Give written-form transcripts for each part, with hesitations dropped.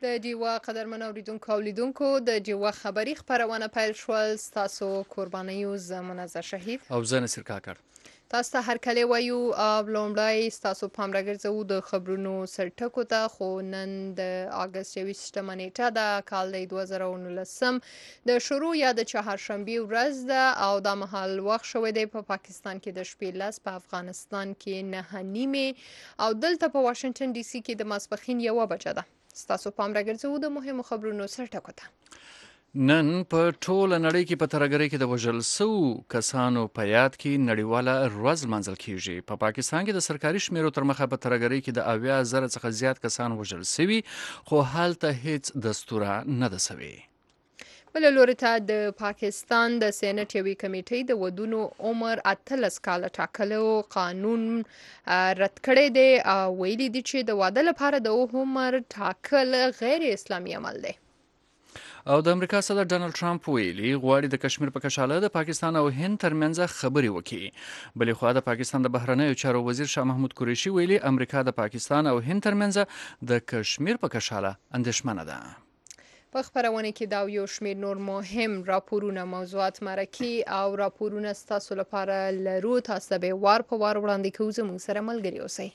د ډیوا قدرمن اوریدونکو او لیدونکو د ډیوا خبری خبرونه پیل شول. تاسو قربانیو زمونږ شهید او زه نصر کاکړ تاسو ته هرکلی وایو. لومړی ستاسو پام راګرځوو د خبرونو سرټکو ته. خو نن د اګست 28 نیټه ده، کال دی 2019 د شروع یا د چهارشنبې ورځ ده او دا مهال وخت شوی دی په پاکستان کې د شپې 10، په افغانستان کې 9:30 او دلته په واشنگټن ډي سي کې د ماسپښین 1 بجه ده. ستاسو پام راګرځوو د مهمو خبرونو سرټکو ته. نن په ټوله نړۍ کې په ترهګرۍ کې د وژل شوو کسانو په یاد کې نړیواله ورځ لمانځل کیږي. په پاکستان کې د سرکاري شمیرو تر مخه په ترهګرۍ کې د 80,000 څخه زیات کسان وژل شوي، خو هلته هیڅ دستوره نه ده شوې. بل لوري ته د پاکستان د سېنات یوې کمیټې د ودونو عمر 18 کاله ټاکلو قانون رد کړی دی او ویلي دي چې د واده لپاره د عمر ټاکل غیر اسلامي عمل دی. او د امریکا صدر ډانلډ ټرمپ ویلي غواړي د کشمیر په کشاله د پاکستان او هند ترمنځ خبرې وکړي. بلې خوا د پاکستان د بهرنیو چارو وزیر شاه محمود قریشي ویلي امریکا د پاکستان او هند ترمنځ د کشمیر په کشاله اندېښمنه ده. په خبرونه کې دا یو شمېر نور مهم راپورونه، موضوعات، مرکې او راپورونه ستاسو لپاره لرو. تاسو به وار په وار وړاندې کوو. زموږ سره ملګري اوسئ.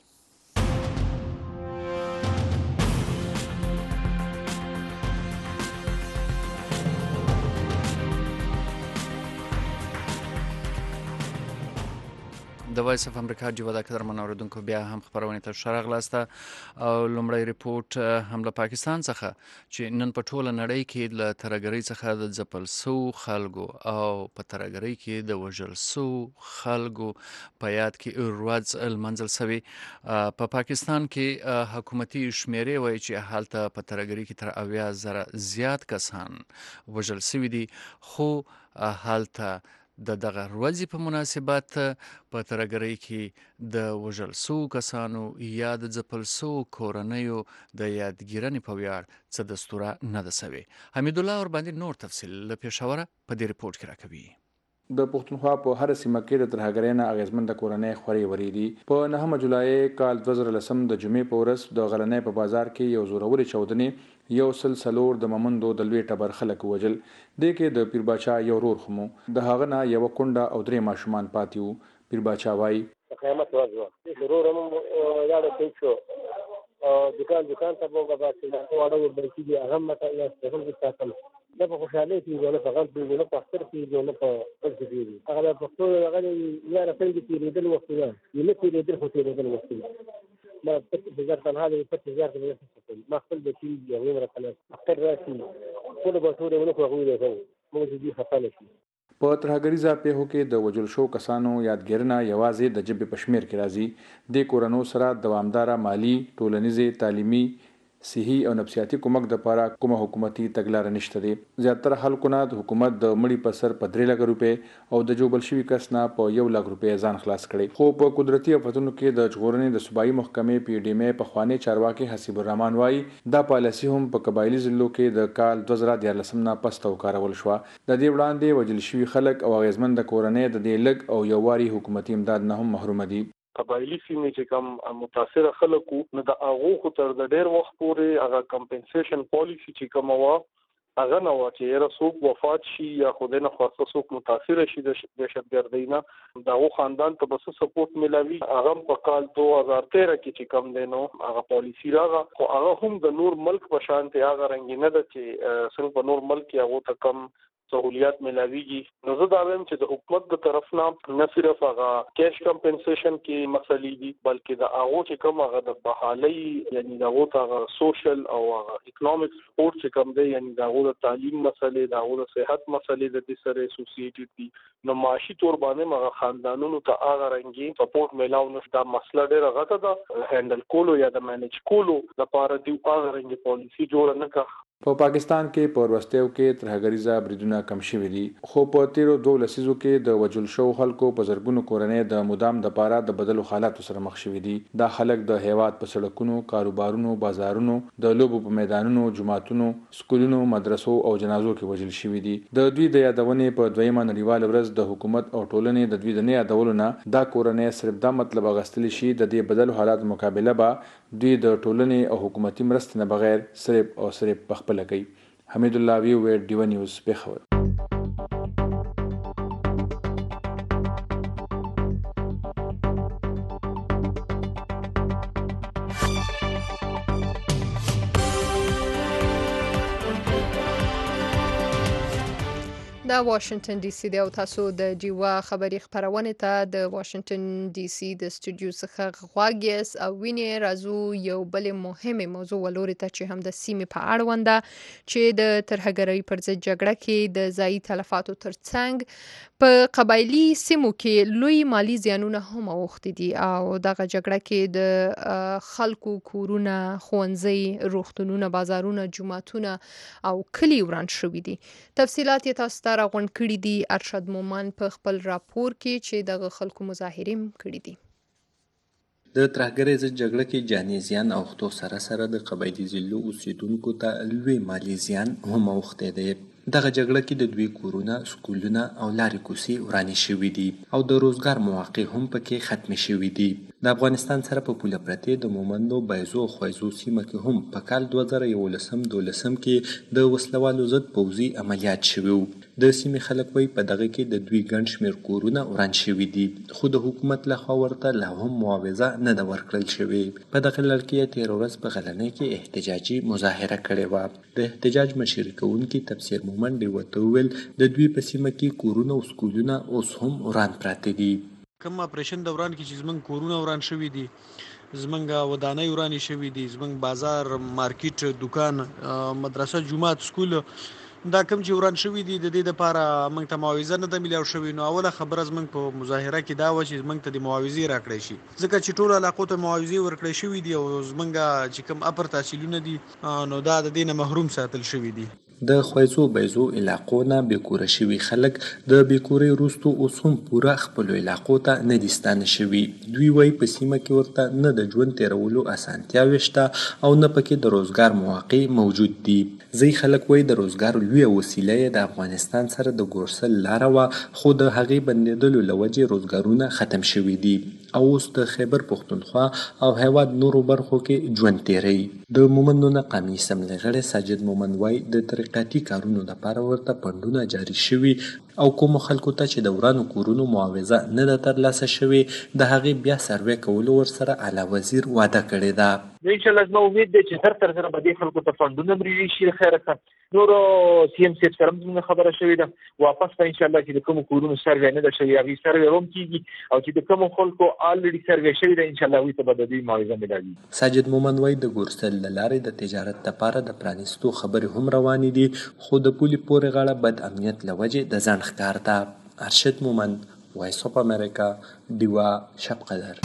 د وایس اف امریکا ډیوا د قدرمن اوریدونکو بیا هم خبرونه ته شرغلاسته او لومړی ریپورت هم له پاکستان څخه چې نن په ټوله نړۍ کې له ترهګرۍ څخه د ځپل سو خلکو او په ترهګرۍ کې د وژل سو خلکو په یاد کې ورځ لمانځل شوی. په پاکستان کې حکومتي شمیرې وایي چې هلته په ترهګرۍ کې تر 80,000 زیات کسان وژل شوي دي، خو هلته د دغه ورځې په مناسبت په ترهګرۍ کې د وژل سو کسانو یا د ځپل سو کورنیو د یادګیرنې په ویاړ څه دستوره نه ده شوې. حمید الله ورباندې نور تفصیل له پېښوره په دې ریپورت کې راکوي. د پښتونخوا په هر سیمه کې د ترهګرۍ نه اغیزمن د کورنۍ خوري وری دي. په 9 جولای کال 2010 د جمعې په ورځ د غلنۍ په بازار کې یو زوروري چودنې یو سلسلور د ممندو د لوی ټبر خلک وجل. د کې د پیر باچا یو رور خمو د هغه نه یو کونډه او درې ماشومان پاتیو. پیر باچا وای قیامت ورځ ضرور هم یاد کړو دکان ته وګورم چې واړه ورته دي هغه مته یا څنګه چې تاسو دا په خوشاله کې نه په غلط دی نه په اختر کې نه په بل څه دی. هغه په ټول هغه یا راځي چې ریډل وخت دی نه چې ریډل خو ریډل وخت دی. ما 50,000 تنها دي 50,000 کې ما خپل د ټیم دی هغه راکله اختر راشي ټول به ټول ونه خو غوړي ده موږ دې خپل شي. په ترهګریزه پیښو کې د وژل شو کسانو یادګیرنه یوازې د جبهې پشمیر کې راځي. د کورونو سره دوامداره مالی، ټولنیزه، تعلیمي، صحي او نفسیاتي کومک د لپاره کومه حکومتي تګلارې نشته دي. زیاتره خلکو نه د حکومت د مړي په سر په 3 لک روپۍ او د جوبل شوي کس نه په 1 لک روپۍ ځان خلاص کړي. خو په قدرتي آفتونو کې د ژغورنې د صوبایي محکمې پی ډی ایم ای په خوانی چارواکي حسیب الرحمن وایي دا پالیسي هم په قبایلی ضلعو کې د کال 2014 نه پس توکارول شو. د دې وړاندې وجل شوي خلک او اغیزمن د کورنۍ د دې لګ او یوواري حکومتي امداد نه هم محروم دي. قبایلی سیمې چې کوم متاثر خلکو نه د هغه خو تر د ډیر وخت پورې هغه کمپنسیشن پالیسی چې کوم وا هغه نو چې رسوب وفات شي یا خودنه خاصه څوک متاثر شي د دهشتګردۍ نه دغه خاندان ته بس سپورټ ملاوي. هغه په کال 2013 کې چې کوم دینو هغه پالیسی راغله خو هغه هم د نور ملک په شان ته هغه رنګ نه ده چې څنګه په نور ملک کې هغه ته کم سہولیات ملاویږي. نو زه دا وایم چې د حکومت د طرف نه صرف هغه کیش کمپنسیشن کې مسلې دي بلکې د هغه چې کوم هغه د بحالي یعنی د هغه سوشل او هغه اکونومیک سپورټ چې کوم دی یعنی د هغه تعلیم مسلې د هغه صحت مسلې د دې سره اسوسییټډ دي. نو معاشي تور باندې هغه خاندانونو ته هغه رنګي سپورټ ملاو نشي. دا مسله ډیره غټه ده هندل کولو یا د مانیج کولو لپاره دی هغه رنګي پالیسی جوړ نه کا په پاکستان کې په وروستیو کې ترهګریزه بریدونه کم شوي دي، خو په تیرو 2 لسیزو کې د وژل شوو خلکو په زرګونو کورنۍ د مدام د پاره د بدلو حالاتو سره مخ شوي دي. دا خلک د هیواد په سړکونو، کاروبارونو، بازارونو، د لوبو په میدانونو، جوماتونو، سکولونو، مدرسو او جنازو کې وژل شوي دي. د دوی د یادونې په دویمه نړیواله ورځ د حکومت او ټولنې د دوی د نه یادولو نه دا کورنۍ صرف دا مطلب اغستلی شي د دې بدلو حالات مقابله به دوی د ټولنې او حکومتي مرستې نه بغیر صرف او صرف په خپله کوي. حمید الله وی ډیو نیوز پېښور. دا واشنگټن ډي سي دی او تاسو د جیوا خبري خبرونه ته د واشنگټن ډي سي د سټوډیو څخه غواګیس او ویني رازو یو بل مهمه موضوع ولوري ته چې هم د سیمې په اړونده چې د ترهګرۍ پر ضد جګړه کې د ځای تلفاتو ترڅنګ په قبایلی سیمو کې لوی مالی زیانونه هم اوښتي دي او دغه جګړه کې د خلکو کورونه، ښوونځي، روغتونونه، بازارونه، جوماتونه او کلی وران شوي دي. تفصيلات یې تاسو ته راغونډ کړي دي ارشد مومن په خپل راپور کې چې دغه خلکو مظاهرې کړي دي. د ترهګرۍ ضد جګړه کې جاني زیان اوښتو سره سره د قبایلي ضلعو اوسیدونکو ته لوی مالی زیان هم اوښتی دی. دغه جګړه کې د دوی کورونه، سکولونه او لارې کوڅې ورانې شوي دي او د روزګار مواقع هم پکې ختمې شوي دي. د افغانستان سره په پوله پرتې د مومندو، بایزو او خویزو سیمه کې هم په کال 2011-12 کې د وسلوالو ضد پوځي عملیات شوي وو. د سیمې خلک وایي په دغه کې د دوی ګڼ شمېر کورونه وران شوي دي، خو د حکومت لخوا ورته لا هم معاوضه نه ده ورکړل شوې. په دغه لړ کې یې تېره ورځ په غلنۍ کې احتجاجي مظاهره کړې وه. د احتجاج مشري کوونکي تفسیر مومند ډیوه ته وویل د دوی په سیمه کې کورونه او سکولونه اوس هم وران پراته دي. کوم اپریشن دوران کې چې زمونږ کورونه وران شوي دي، زمونږ ودانۍ ورانې شوي دي، زمونږ بازار، مارکیټ، دکان، مدرسه، جومات، سکول، دا کوم چې وران شوي دي د دې لپاره موږ ته معاوضه نه ده میلاو شوې. نو اوله خبره زموږ په مظاهره کې دا وه چې موږ ته د معاوضې راکړی شي، ځکه چې ټولو علاقو ته معاوضې ورکړی شوي دي او زموږ چې کوم اپر تحصیلونه دي نو دا د دې نه محروم ساتل شوي دي. د خویزو بیزو علاقو نه بیکوره شوي خلک د بیکورۍ وروسته اوس هم پوره خپلو علاقو ته نه دي ستانه شوي. دوی وایي په سیمه کې ورته نه د ژوند تېرولو اسانتیاوې شته او نه پکې د روزګار مواقع موجود دي. ځینې خلک وایي د روزګار لویه وسیله یې د افغانستان سره د ګورسل لاره وه، خو د هغې بندېدلو له وجې روزګارونه ختم شوي دي او اوس د خیبر پښتونخوا او هیواد نورو برخو کې ژوند تېروي. د مومندو نه قومي اسمبلۍ غړی ساجد مومند وایي د تحقیقاتي کارونو لپاره ورته فنډونه جاري شوي او کومو خلکو ته چې د ورانو کورونو معاوضه نه ده ترلاسه شوې د هغې بیا سروې کولو ورسره اعلی وزیر وعده کړې ده. انشاءالله زما امید دی چې هر تر سره به دې خلکو ته فنډونه مریږي شي. خیره ښه نورو سی ایم صاحب سره هم زموږ خبره شوې ده، واپس به انشاءالله چې د کومو کورونو سروې نه ده شوې هغې سروې هم کېږي او چې د کومو خلکو الریډي سروې شوې ده انشاءالله هغوی ته به د دوی معاوضه میلاوي. ساجد مومند وایي د ګورسل له لارې د تجارت لپاره د پرانیستو خبرې هم روانې دي، خو د پولې پورې غاړه بد امنیت له وجې د ځنډ ښکار ده. ارشد مومند، وایس اف امریکا، ډیوا، شب قدر.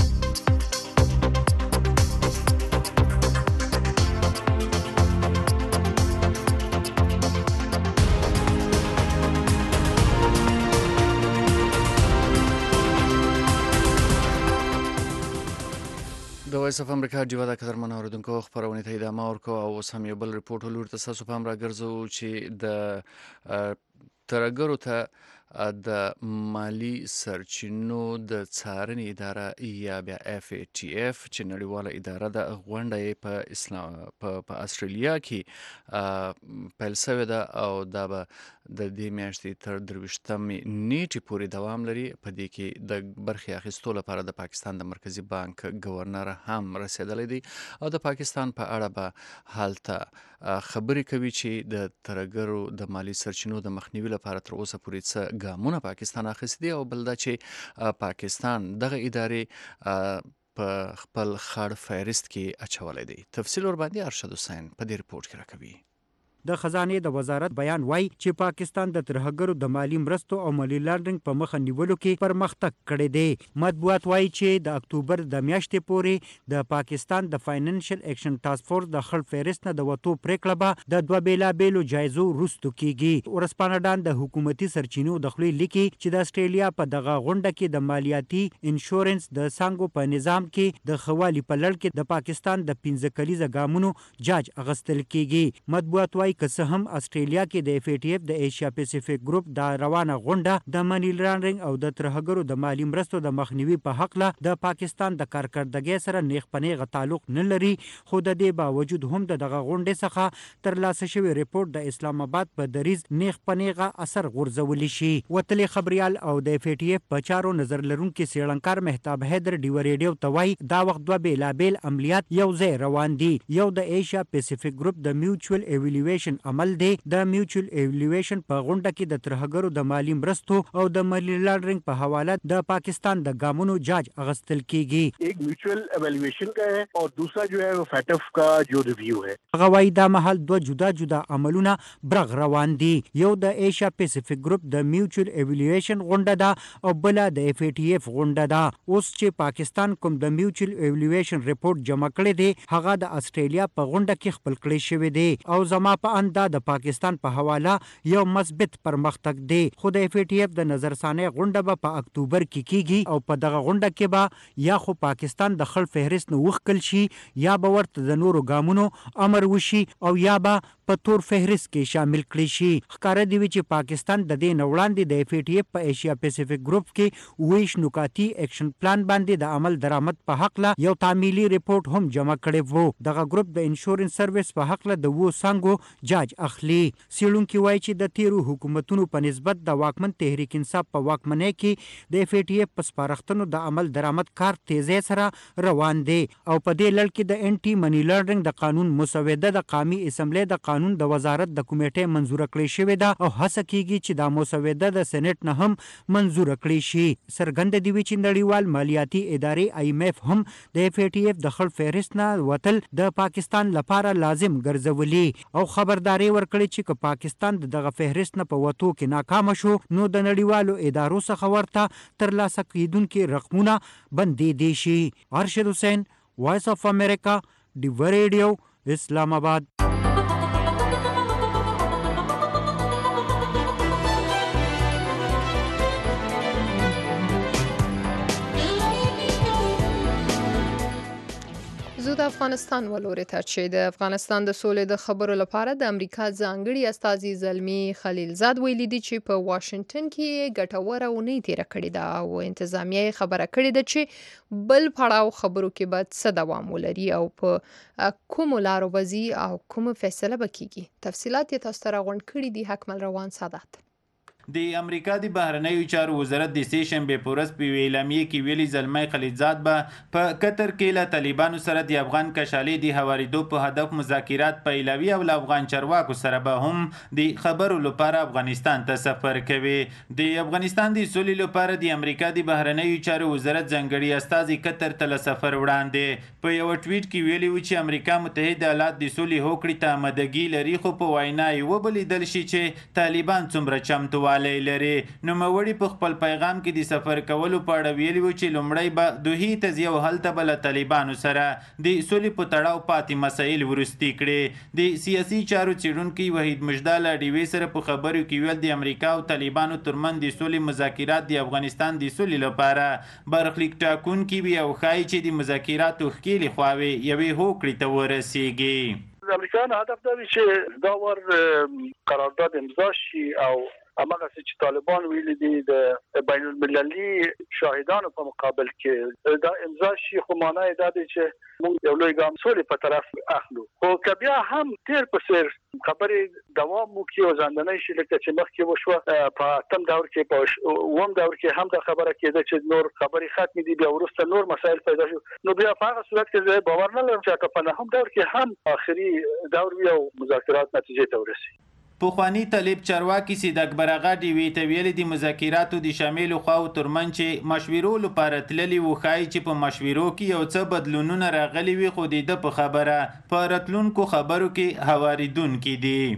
د وایس اف امریکا ډیوا د قدرمن اوریدونکو خبرونه ته ادامه ورکو او اوس هم یو بل ریپورټ ولور ته تاسو پام راګرځو چې د ترهګرو ته د مالی سرچینو د څارنې اداره یا بیا FATF چې نړیواله اداره ده غونډه په استرالیا کې پیل شوې ده او دا به د دې میاشتې تر 23 نیټې پورې دوام لري. په دې کې د برخې اخیستو لپاره د پاکستان د مرکزي بانک گورنر هم رسیدلی دی او د پاکستان په اړه به هلته خبرې کوي چې د ترهګرو د مالی سرچینو د مخنیوي لپاره تر اوسه پورې څه ګامونه پاکستان اخیستي دي او بل دا چې پاکستان دغه ادارې په خپل خړ فهرست کې اچولی دی. تفصیل ورباندې ارشد حسین په دې ریپورټ کې راکوي. د خزانه د وزارت بیان وایي چې پاکستان د ترهګرو د مالی مرستو او مالی لانډرینګ په مخه نیولو کې پرمختګ کړی دی. مطبوعات وایي چې د اکتوبر د میاشتې پورې د پاکستان د فاینانشل ایکشن ټاسک فورس د خړ فهرست نه د وټو پریکړه به د دوه بیلابېلو جایزو وروسته کیږي. ورځپاڼه ډان د حکومتي سرچینو د خولې لیکي چې د استرالیا په دغه غونډه کې د مالیاتي انشورنس د څانګو په نظام کې د خوالي په لړ کې د پاکستان د 15 کلیزه ګامونو جاج اغستل کیږي. مطبوعات وایي که څه هم استرالیا کې د FATF د ایشیا پیسفیک ګروپ د روانه غونډه د منی لانډرینګ او د ترهګرو د مالی مرستو د مخنیوي په حق له د پاکستان د کارکردګۍ سره نیغ په نیغه تعلق نه لري، خو د دې باوجود هم دغه غونډې څخه ترلاسه شوی ریپورت د اسلام آباد په دریز نیغ په نیغه اثر غورځولی شي. وتلې خبريال او د FATF په چارو نظر لرونکي څېړنکار مهتاب حیدر ډیو ریډیو ته وایي دا وخت دوه بیلابیل عملیات یو ځای روان دي. یو د ایشیا پیسفیک ګروپ د میوچوال ایوالویشن عمل دی. د میوچوال ایوالویشن په غونډه کې د ترهګرو د مالی مرستو او د مالی لانډرینګ په حواله د پاکستان د ګامونو جاج اغستل کیږي. ایک میوچوال ایوالویشن کا ہے اور دوسرا جو ہے وہ FATF کا جو ریویو ہے. هغه وایي دا مهال دوه جدا جدا عملونه برغ روان دي. یو د ایشیا پیسفیک ګروپ د میوچوال ایوالویشن غونډه ده او بل د FATF غونډه ده. اوس چې پاکستان کوم د میوچوال ایوالویشن ریپورت جمع کړی دی هغه د استرالیا په غونډه کې خپل کړی شوی دی او زما په اندا د پاکستان په حواله یو مثبت پرمختګ دی. خو د FATF د نظرثانه غونډه به په اکتوبر کې کیږي او په دغه غونډه کې به یا خو پاکستان د خړ فهرست نه وښکل شي یا به ورته د نورو ګامونو امر وشي او یا به په تور فهرست کې شامل کړي شي. ښکاره دی چې پاکستان د دې نه وړاندې د FATF په ایشیا پیسفیک ګروپ کې ویش نکاتی ایکشن پلان باندې د عمل درآمد په حق له یو تعمیلي ریپورت هم جمع کړی وو. دغه ګروپ د انشورنس سرویس په حق له د وو څانګو جاج اخلي. څېړونکي وایي چې د تیرو حکومتونو په نسبت د واکمن تحریک انصاف په واکمنۍ کې د FATF په سپارښتنو د عمل درآمد کار تیزی سره روان دی او په دې لړ کې د انټي منی لانډرینګ د قانون مسوده د قومي اسمبلی د قانون د وزارت د کمیټې منزور کړی شوې ده او هڅه کیږي چې دا مسوده د سېنات نه هم منزور کړی شي. څرګنده دی چې نړیوال مالیاتي ادارې IMF هم د FATF د خړ فهرست نه وتل د پاکستان لپاره لازم ګرځولي او خبرداري ورکړي چې پاکستان دغه فهرست نه په وتو کې ناکام شو نو د نړیوالو ادارو څخه ورته ترلاسه کیدونکي رقمونه بندې دي شي. ارشد حسین، وایس اف امریکا، ډیو ریډیو، اسلام آباد. زه د افغانستان ولورې ته چې د افغانستان د سولې د خبرو لپاره د امریکا ځانګړي استازي زلمي خلیلزاد ویلي دي چې په واشنگټن کې ګټوره اونۍ تیره کړې ده او انتظامیه خبره کړې ده چې بل پړاو خبرو کې باید څه دوام ولري او په کومو لارو به ځي او کومه فیصله به کیږي. تفصیلات یې تاسو ته راغونډ کړي دي. حکمل روان سادات. د امریکا د بهرنیو چارو وزارت د سې شنبې په ورځ په اعلامیه کې ویلي زلمی خلیلزاد به په قطر کې له طالبانو سره د افغان کشالۍ د هواریدو په هدف مذاکرات پیلوي او له افغان چارواکو سره به هم د خبرو لپاره افغانستان ته سفر کوي. د افغانستان د سولې لپاره د امریکا د بهرنیو چارو وزارت ځانګړي استازي قطر ته له سفر وړاندې په یو ټویټ کې ویلي و چې امریکا متحده ایالات د سولې هوکړې ته آمادګي لري، خو په وینا یې وبلیدل شي چې طالبان څومره چمتووالی لري. نوموړي په خپل پیغام کې د سفر کولو په اړه ویلي و چې لومړی به دوحې ته ځي او هلته به له طالبانو سره د سولې په تړاو پاتې مسایل وروستي کړي. د سیاسي چارو څېړونکي وحید مجدال ډیوې سره په خبرو کې ویل د امریکا او طالبانو ترمنځ د سولې مذاکرات د افغانستان د سولې لپاره برخلیک ټاکونکي وي او ښایي چې د مذاکراتو ښکېلې خواوې یوې هوکړې ته ورسیږي. د امریکایانو هدف دا وي چې دا ور قرارداد امضا شي او همغه چې طالبان ویلي دي د بین المللي شاهدانو په مقابل کې دا امضا شي، خو معنی دا دی چې موږ یو لوی ګام سولې په طرف اخلو. خو که بیا هم تیر په سیر خبرې دوام وکړي او ځانګړنۍ شي لکه چې مخکې وشوه په اتم دور کې په اووم دور کې هم دا خبره کېده چې نور خبرې ختمې دي، بیا وروسته نور مسایل پیدا شو، نو بیا په هغه صورت کې زه باور نه لرم چې په نهم دور کې هم آخري دور وي او مذاکرات نتیجې ته ورسي. پخوانی طالب چارواکي سید اکبر اغا ډیوې ته ویلي د مذاکراتو د شاملو خواو ترمنځ چې مشورو لپاره تللي و، ښایي چې په مشورو کې یو څه بدلونونه راغلي وي، خو د ده په خبره په راتلونکو خبرو کې هواریدونکي دي.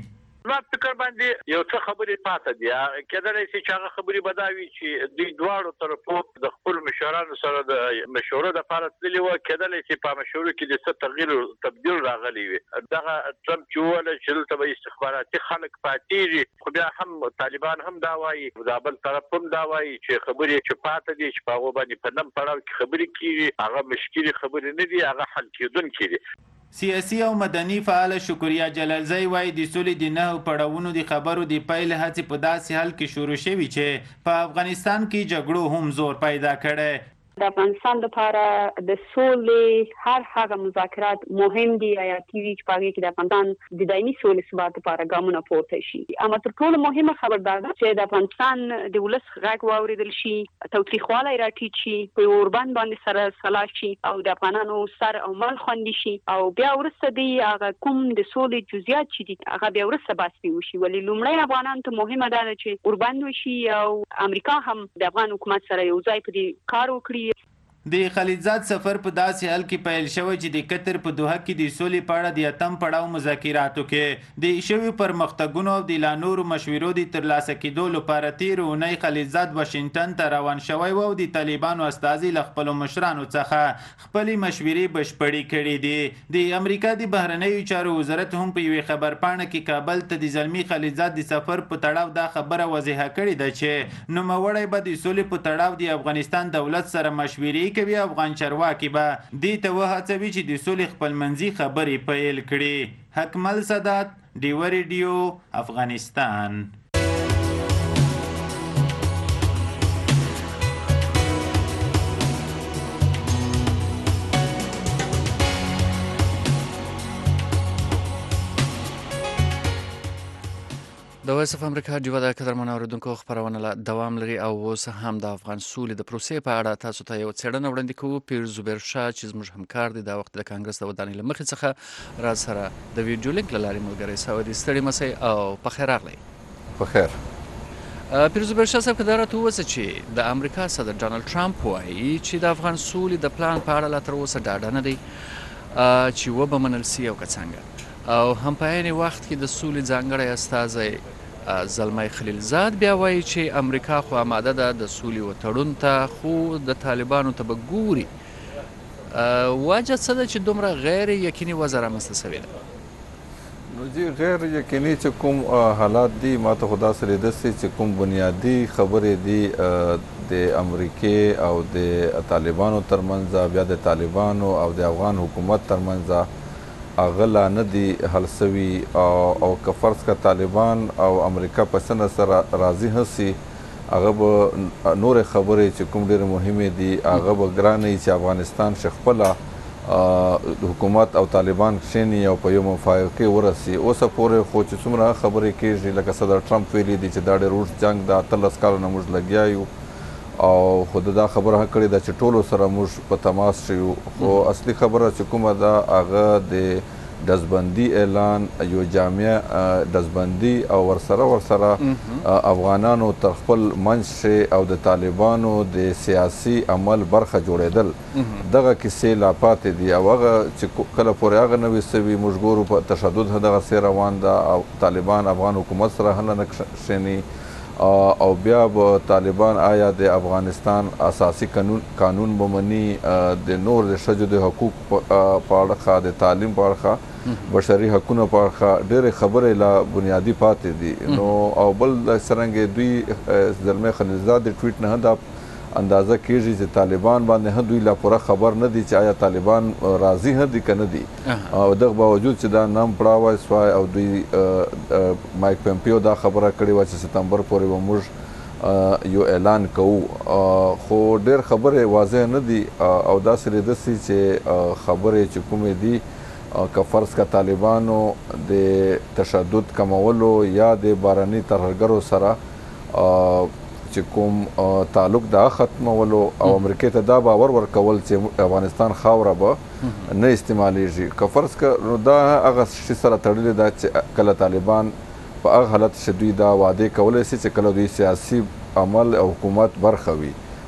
ما فکر باندې یو څه خبرې پاتې دي کېدلی شي چې هغه خبرې به دا وي چې دوی دواړو طرفو د خپل مشرانو سره د مشورو دپاره تللي وه کېدلی شي په مشورو کې د څه تغییر تبدیل راغلی وي دغه ټرمپ چې وویله چې دلته به استخباراتي خلک پاتېږي خو بیا هم طالبان هم دا وایي دا بل طرف هم دا وایي چې خبرې چې پاتې دي چې په هغو باندې په نم پړاو کې خبرې کېږي هغه مشکلې خبرې نه دي هغه حل کېدونکې دي. سیاسي او مدني فعال شکریا جلالزی وایي د سولې د 9 پړاوونو د خبرو د پیل هڅې په داسې حال کې شروع شوي چې په افغانستان کې جګړو هم زور پیدا کړی. د افغانستان لپاره د سولې هر هغه مذاکرات مهم دي حیاتي دي چې په هغې کې د افغانستان د دایمي سولې ثبات لپاره ګامونه پورته شي. اما تر ټولو مهمه خبر دا ده چې د افغانستان د ولس غږ واورېدل شي تاوتریخوالی راټیټ شي په یو اوربند باندې سره سلا شي او د افغانانو سر او مال خوندي شي او بیا وروسته دی هغه کوم د سولې جزئیات چې دي هغه بیا وروسته بحث وشي. ولې لومړی افغانانو ته مهمه دا ده چې اوربند وشي او امریکا هم د افغان حکومت سره یو ځای په دې کار وکړي. د خلیلزاد سفر په داسې حال کې پیل شوی چې د قطر په دوحه کې د سولې په اړه د 8م پړاو مذاکراتو کې د شویو پرمختګونو او د لا نورو مشورو د ترلاسه کېدو لپاره تېره اونۍ خلیلزاد واشنګټن ته روان شوی و او د طالبانو استازي له خپلو مشرانو څخه خپلې مشورې بشپړې کړې دي. د امریکا د بهرنیو چارو وزارت هم په یوې خبرپاڼه کې کابل ته د زلمي خلیلزاد د سفر په تړاو دا خبره واضحه کړې ده چې نوموړی به د سولې په تړاو د افغانستان دولت سره مشورې کوي. افغان چارواکي به دې ته وهڅوي چې د سولې خپلمنځي خبرې پیل کړي. حکمل سادات ډیوه ریډیو افغانستان. د وایس اف امریکا ډیوه د قدرمن اوریدونکو خبرونه لا دوام لري او اوس هم د افغان سولې د پروسې په اړه تاسو ته یو څېړنه وړاندې کوو. پیر زبیر شاه چې زموږ همکار دی دا وخت د کانګرس د ودانۍ له مخې څخه را سره د ویډیو لینک له لارې ملګری سوی دی. ستړي مسئ او په خیر راغلی. په خیر. پیر زبیر شاه صاحب که دا راته ووایسه چې د امریکا صدر ډانلډ ټرمپ وایي چې د افغان سولې د پلان په اړه لا تر اوسه ډاډه نه دی چې وبه منل سي او که څنګه او هم په عین وخت کې د سولې ځانګړی استازی زلمی خلیلزاد بیا وایي چې امریکا خو آماده ده د سولې و تړون ته خو د طالبانو ته به ګوري. وجه څه ده چې دومره غیر یقیني وضع رامنځته سوې ده؟ نو جی غیر یقیني چې کوم حالات دي ما ته خو داسې لیدسې چې کوم بنیادي خبرې دي د امریکې او د طالبانو ترمنځ بیا د طالبانو او د افغان حکومت ترمنځ هغه لا نه دي حل سوي او که فرض که طالبان او امریکا په څه سره راضي هسي هغه به نورې خبرې چې کوم ډېرې مهمې دي هغه به ګرانه وي چې افغانستان چې خپله حکومت او طالبان کښېني او په یو موافقې ورسي. اوسه پورې خو چې څومره خبرې کېږي لکه صدر ټرمپ ویلي دي چې دا ډېر اوږد جنګ ده 18 کاله نه موږ لګیا یو او خو دا خبره کړې ده چې ټولو سره موږ په تماس شو. خو اصلي خبره چې کومه ده هغه د ډزبندي اعلان یو جامع ډزبندي او ورسره افغانانو تر خپل منځ شي او د طالبانو د سیاسي عمل برخه جوړېدل دغه کیسې لا پاتې دي او هغه چې کله پورې هغه نه وي سوي موږ ګورو په تشدد دغسې روان ده او طالبان افغان حکومت سره هم نه کښېني او بیا به طالبان آیا د افغانستان اساسي قانون بمني د نور د ښځو د حقوق په اړه د تعلیم په اړه بشري حقونو په اړه ډېرې خبرې لا بنیادي پاتې دي. نو او بل څرنګه دوی زلمی خلیلزاد د ټویټ نه دا اندازه کېږي چې طالبان باندې هم دوی لا پوره خبر نه دي چې آیا طالبان راضي هم دي که نه دي او دغه باوجود چې دا نام پړاوی سوی او دوی مایک پمپیو دا خبره کړې وه چې ستمبر پورې به موږ یو اعلان کوو خو ډېر خبرې واضح نه دي او داسې لیدسي چې خبرې چې کومې دي که فرض که طالبانو د تشدد کمولو یا د بهرني ترهګرو سره چې کوم تعلق دا ختمولو او امریکې ته دا باور ورکول چې افغانستان خاوره به نه استعمالیږي که فرض که نو دا هغه شي سره تړلې ده چې کله طالبان په هغه حالت چې دوی دا وعدې کولی سي چې کله دوی سیاسي عمل او حکومت برخه وي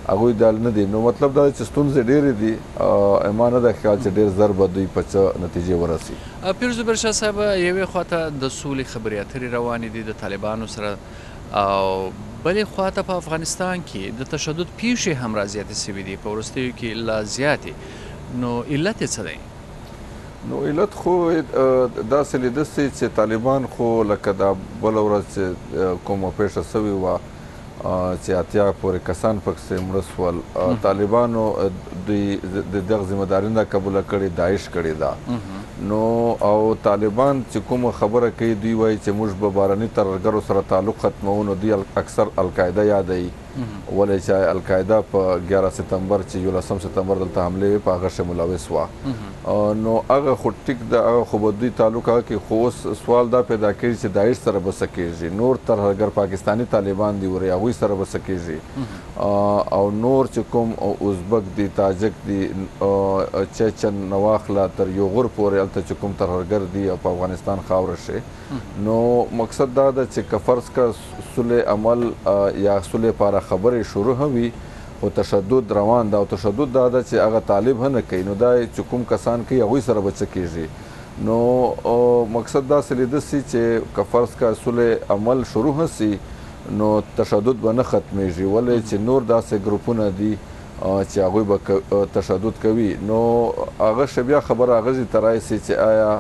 هغوی دا نه دي. نو مطلب دا چې ستونزې ډېرې دي، ما نه ده خیال چې ډېر زر به دوی په څه نتیجې ورسي. پیرو زبرشاه صاحب، یوې خواته د سولې خبرې اترې روانې دي د طالبانو سره، او بلې خواته په افغانستان کې د تشدد پیښې هم رازیاتې شوي دي، په وروستیو کې لا زیاتې. نو علت یې څه دی؟ نو علت خو داسې لیده سي چې طالبان خو لکه دا بله ورځ چې کومه پیښه سوې وه چې 80 پورې کسان پکې مړه سول، طالبانو دوی د دغه ذمهداري نه قبوله کړې، داعش کړې ده. نو او طالبان چې کومه خبره کوي دوی وایي چې موږ به بهرني ترهګرو سره تعلق ختمو. نو دوی اکثر القاعده یادوي، ولې چې القاعده په 11 سپتمبر چې 11 سپتمبر دلته حملې وې په هغه ښه ملوث وه. نو هغه خو ټیک ده، هغه خو به دوی تعلق هغه کې، خو اوس سوال دا پیدا کړي چې داعش سره به څه کېږي، نور ترهګر پاکستاني طالبان دي ورې هغوی سره به څه کېږي، او نور چې کوم ازبک دي، تاجک دي، چیچن نواخله تر یوغور پورې هلته چې کوم ترهګر دي او په افغانستان خاوره شي. نو مقصد دا ده چې که فرض کا صلح عمل یا صلح لپاره خبرې شروع هم وي، خو تشدد روان ده، او تشدد دا ده چې هغه طالب هم نه کوي، نو دا چې کوم کسان کوي هغوی سره به څه کېږي. نو مقصد داسې لیده سي چې که فرض کا صلح عمل شروع هم سي نو تشدد به نه ختمیږي، ولې چې نور داسې ګروپونه دي چې هغوی به تشدد کوي. نو هغه بیا خبره هغه ته رایسي چې آیا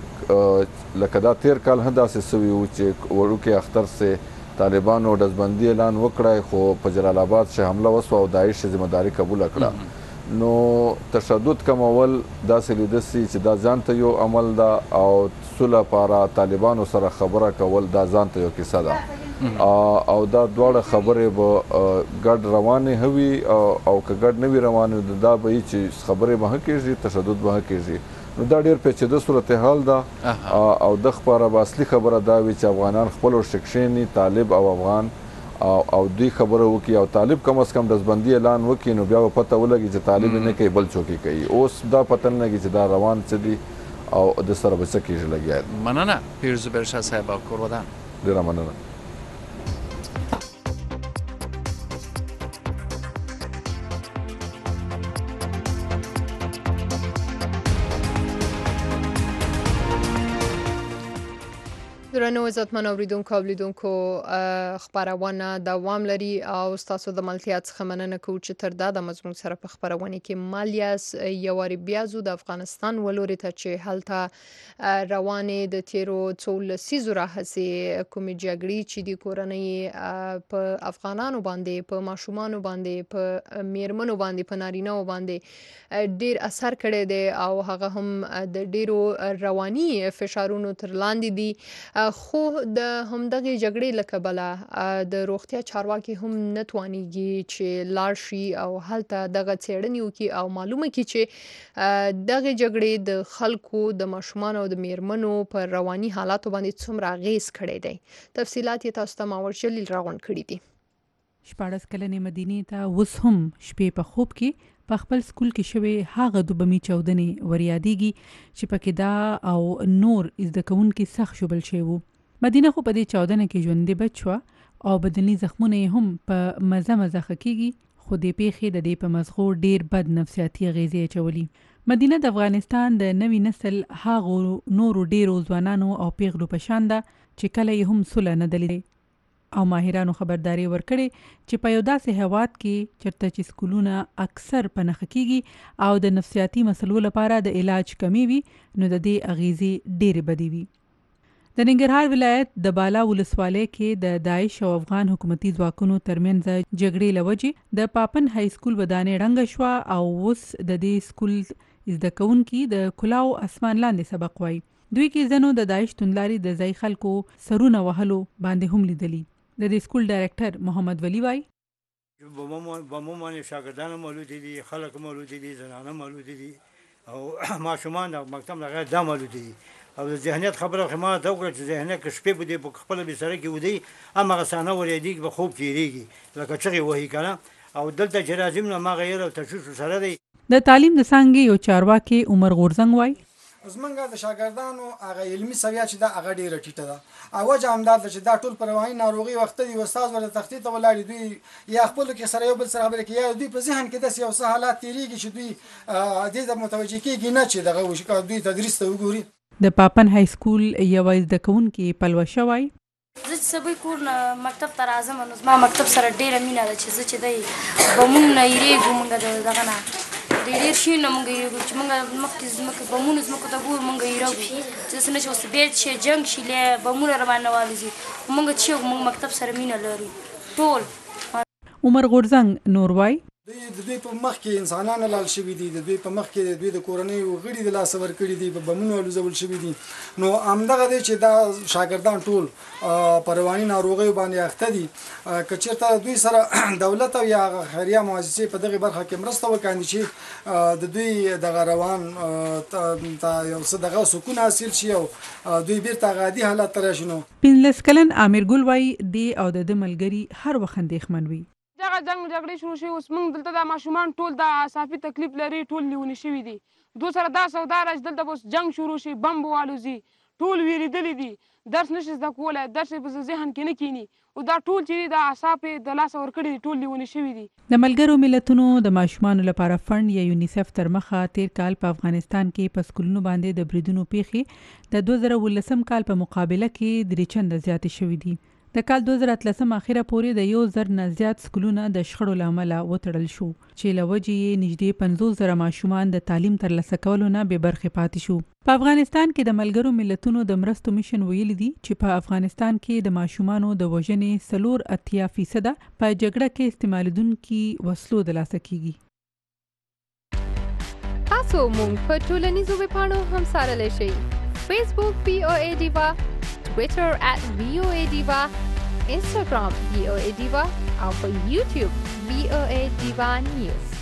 لکه دا تیر کال هم داسې سوي وو چې وړوکی اختر سي طالبانو ډزبندي اعلان وکړی، خو په جلال آباد شه حمله وسوه او داعش ذمهداري قبوله کړه. نو تشدد کمول داسې لیده سي چې دا ځان ته یو عمل ده، او صلح لپاره طالبانو سره خبره کول دا ځان ته یو کیسه ده، او دا دواړه خبرې به ګډ روانې هوي، او که ګډ نه وي روانې دا به وي چې خبرې به هم کېږي، تشدد به هم کېږي. نو دا ډېر پیچیده صورتحال ده، او د خپاره به اصلي خبره دا وي چې افغانان خپلو شکشیني، طالب او افغان، او دوی خبره وکړي، او طالب کم از کم ډزبندي اعلان وکړي، نو بیا به پته ولګي چې طالب نه کوي بل څوک کوي. اوس دا پته نه لګي چې دا روان څه دي او د سره به څه کېږي لګیا دي. مننه پیر زبرشاه صاحب او کور ودان. ډېره مننه. درنو عزتمن اوریدونکو او لیدونکو، خبرونه دوام لري او ستاسو د ملتیا څخه مننه کوو چې تر دا د مضمون سره په خبرونه کې مال یاست. یو وارې بیا ځو د افغانستان ولوري ته چې هلته روانې د تیرو څو لسیزو راهیسې کومې جګړې چې د کورنۍ په افغانانو باندې، په ماشومانو باندې، په میرمنو باندې، په نارینه‌و باندې ډیر اثر کړی دی، او هغه هم د ډیرو رواني فشارونو تر لاندې دي. خو د همدغه جګړې له کبله د روغتیا چارواکي هم نه توانیږي چې لاړ شي او هلته دغه څېړنې وکړي او معلومه کړي چې دغه جګړې د خلکو، د ماشومانو او د میرمنو پر رواني حالاتو باندې څومره اغېز کړی دی. تفصیلات یې تاسو ته ماور جلیل راغونډ کړي دي. 14 کلنې مدینې ته اوس هم شپې په خوب کې په خپل سکول کې شوې هغه د بمي چاودنې وریادېږي چې پکې دا او نور زده کوونکي سخت ژوبل شوي وو. مدینه خو په دې چاودنه کې ژوندۍ بچ شوه او بدني زخمونه یې هم په مزه ښه کېږي، خو دې پیښې د دې په مزغو ډېر بد نفسیاتي اغېزې اچولي. مدینه د افغانستان د نوي نسل هغو نورو ډېرو ځوانانو او پیغلو په شان ده چې کله یې هم سوله نه دلې، او ماهرانو خبرداري ورکړي چې په یو داسې هیواد کې چېرته چې سکولونه اکثر په نښه کېږي او د نفسیاتي مسلو لپاره د علاج کمی وي، نو د دې اغېزې ډېرې بدې وي. د ننګرهار ولایت د بالا ولسوالۍ کې د داعش او افغان حکومتي ځواکونو ترمنځ جګړې له وجې د پاپن های سکول ودانۍ ړنګه شوه، او اوس د دې سکول زده کوونکي د کلاو اسمان لاندې سبق وایي. دوی کې ځینو د داعش توندلاري د ځای خلکو سرونه وهلو باندې هم لیدلي. د دې سکول ډایرکټر محمد ولی وایي بمومن شاګردان موجود دي، خلک موجود دي، زنانه موجود دي، او ماشومان د مکتب نه غیر دا موجود دي. او د ذهنیت خبره خو ما ته وکړه چې ذهنیت که شپې به دې په خپله بستره کې ودی، هماغه صحنه ورېدېږي، په خوب تېرېږي لکه چغې وهي که نه. او دلته چې راځي نو هماغه یې او تشویش سره دی. د تعلیم د څانګې یو چارواکي عمر غورزنګ وایي زمونږ د شاګردانو هغه علمي سویه چې دا هغه ډېره ټیټه ده. وجه همدا ده چې دا ټول په رواني ناروغي وخت دي استاد ورته تختې ته ولاړ دوی یا خپل کې سره یو بل سره خبرې کوي یا دوی په ذهن کې داسې یو څه حالات تېرېږي چې دوی دې ته متوجه کېږي نه چې دغه وشي دوی تدریس ته وګوري. د پاپن های سکول یوه زده کوونکې پلوشه وایي زه چې سبا کور نه مکتب ته راځم نو زما مکتب سره ډېره مینه ده چې زه چې دی بمونو نه یېرېږو مونږ دغه نه ډېر شي نه مونږ یېرېږو چې مونږ مخکې ځمکه بمونو ځمکو ته ګورو مونږ یېرېږو چې داسې نه چې اوس بیا چې جنګ شي لی بمونه راباندې والوځي خو مونږ چې مونږ مکتب سره مینه لرو ټول. عمر غورځنګ نور وایي د دوی په مخ کې انسانان لال شوي دي، د دوی په مخ کې د دوی د کورنیو غړي د لاسه ورکړي دي، په بمونو الوزول شوي دي. نو همدغه دی چې دا شاګردان ټول په رواني ناروغیو باندې اخته دي. که چېرته دوی سره دولت او یا خیریه مؤسسې په دغې برخه کې مرسته وکړي چې د دوی دغه روان ته یو څه دغه سکون حاصل شي او دوی بیرته هغه عادي حالت ته راشي. نو 15 کلن عامر ګل وایي دی او د ده ملګري هر وخت اندېښمن وي. دغه جنګ جګړې شروع شوي اوس موږ دلته دا ماشومان ټول دا اضافي تکلیف لري، ټول لیوني شوي دي. دو سره دا سودا ده چې دلته به اوس جنګ شروع شي، بم به والوځي، ټول ویرېدلي دي، درس نشي زده کولی، درس یې په ذهن کې نه کښېني او دا ټول چې دي دا اعصاب یې د لاسه ورکړي دي، ټول لیوني شوي دي. د ملګرو ملتونو د ماشومانو لپاره فنډ یا یونیسف تر مخه تیر کال په افغانستان کې په سکولونو باندې د بریدونو پیښې د 2019 کال په مقابله کې 3 چنده زیاتې شوي دي. د کال 2013 اخره پورې د 1000 نه زیات سکولونه د شخړو له امله وتړل شو چې له وجې یې نږدې 50,000 ماشومان د تعلیم ترلاسه کولو نه بې برخې پاتې شو. په افغانستان کې د ملګرو ملتونو د مرستو میشن ویلي دي چې په افغانستان کې د ماشومانو د وژنې 84% په جګړه کې استعمالېدونکي وسلو د لاسه کیږي. تاسو مونږ په ټولنیزو ویبپاڼو هم څارلی شئ. فیسبوک VOA Diva، Twitter @VOA Diva، Instagram VOA Diva او په YouTube VOA Diva News.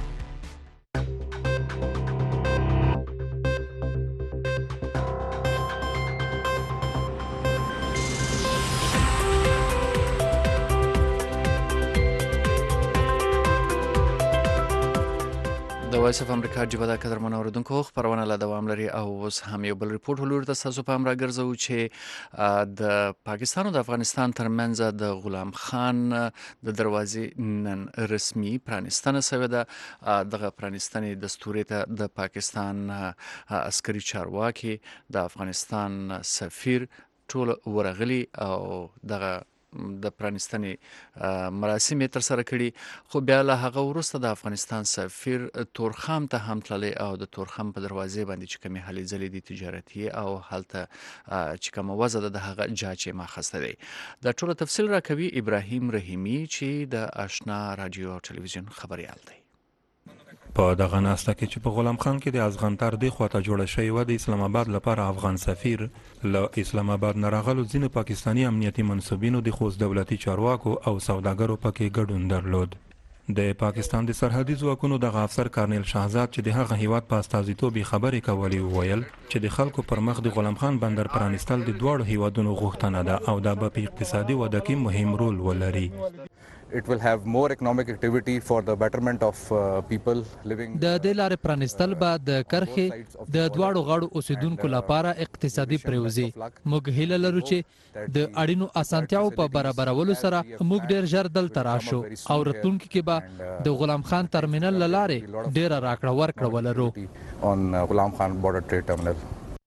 د وایس اف امریکا جبه د قدرمن اوریدونکو خبرونه لا دوام لري او اوس هم یو بل ریپورت ولور د تاسو په امر راګرځو چې د پاکستان او د افغانستان ترمنځ د غلام خان د دروازې نن رسمي پرانستنه شوې ده. دغه پرانستنې دستوري ته د پاکستان عسکري چارواکي د افغانستان سفیر ټول ورغلي او دغه د پرانستنې مراسم تر سره کړي، خو بیا له هغه وروسته د افغانستان سفیر تورخم ته هم تللی او د تورخم په دروازې باندې چې کومې هلې ځلې دي تجارتي او هلته چې کومه وضع ده د هغه جاج یې ماخسته دی. د ټولو تفصیل راکوي ابراهیم رحیمي چې د آشنا رادیو او ټلویزیون خبریال دی. په دغه ناسته کې چې په غلام خان کې د ازغنتر دی خواته جوړه شوې وه د اسلام آباد لپاره افغان سفیر له اسلام آباد نه راغلو ځینو پاکستاني امنیتي منصوبینو د خوست دولتي چارواکو او سوداګرو پکې ګډون درلود. د پاکستان د سرحدي ځواکونو دغه افسر کارنیل شهزاد چې د هغه هیواد په استازیتوب خبرې کولې وویل چې د خلکو پر مخ د غلام خان بندر پرانیستل د دواړو هیوادونو غوښتنه ده او دا به په اقتصادي وده کې مهم رول ولري. It will have more economic activity for the betterment of people living. د دې لارې پرانیستل به د کرښې د دواړو غاړو اوسیدونکو لپاره اقتصادي پریوزي. موږ هیله لرو چې د اړینو اسانتیاو په برابرولو سره موږ ډیر ژر دلته راشو او راتلونکي کې به د غلام خان ترمینل لارې ډیره راکړه ورکړه ولرو. on غلام خان border trade terminal.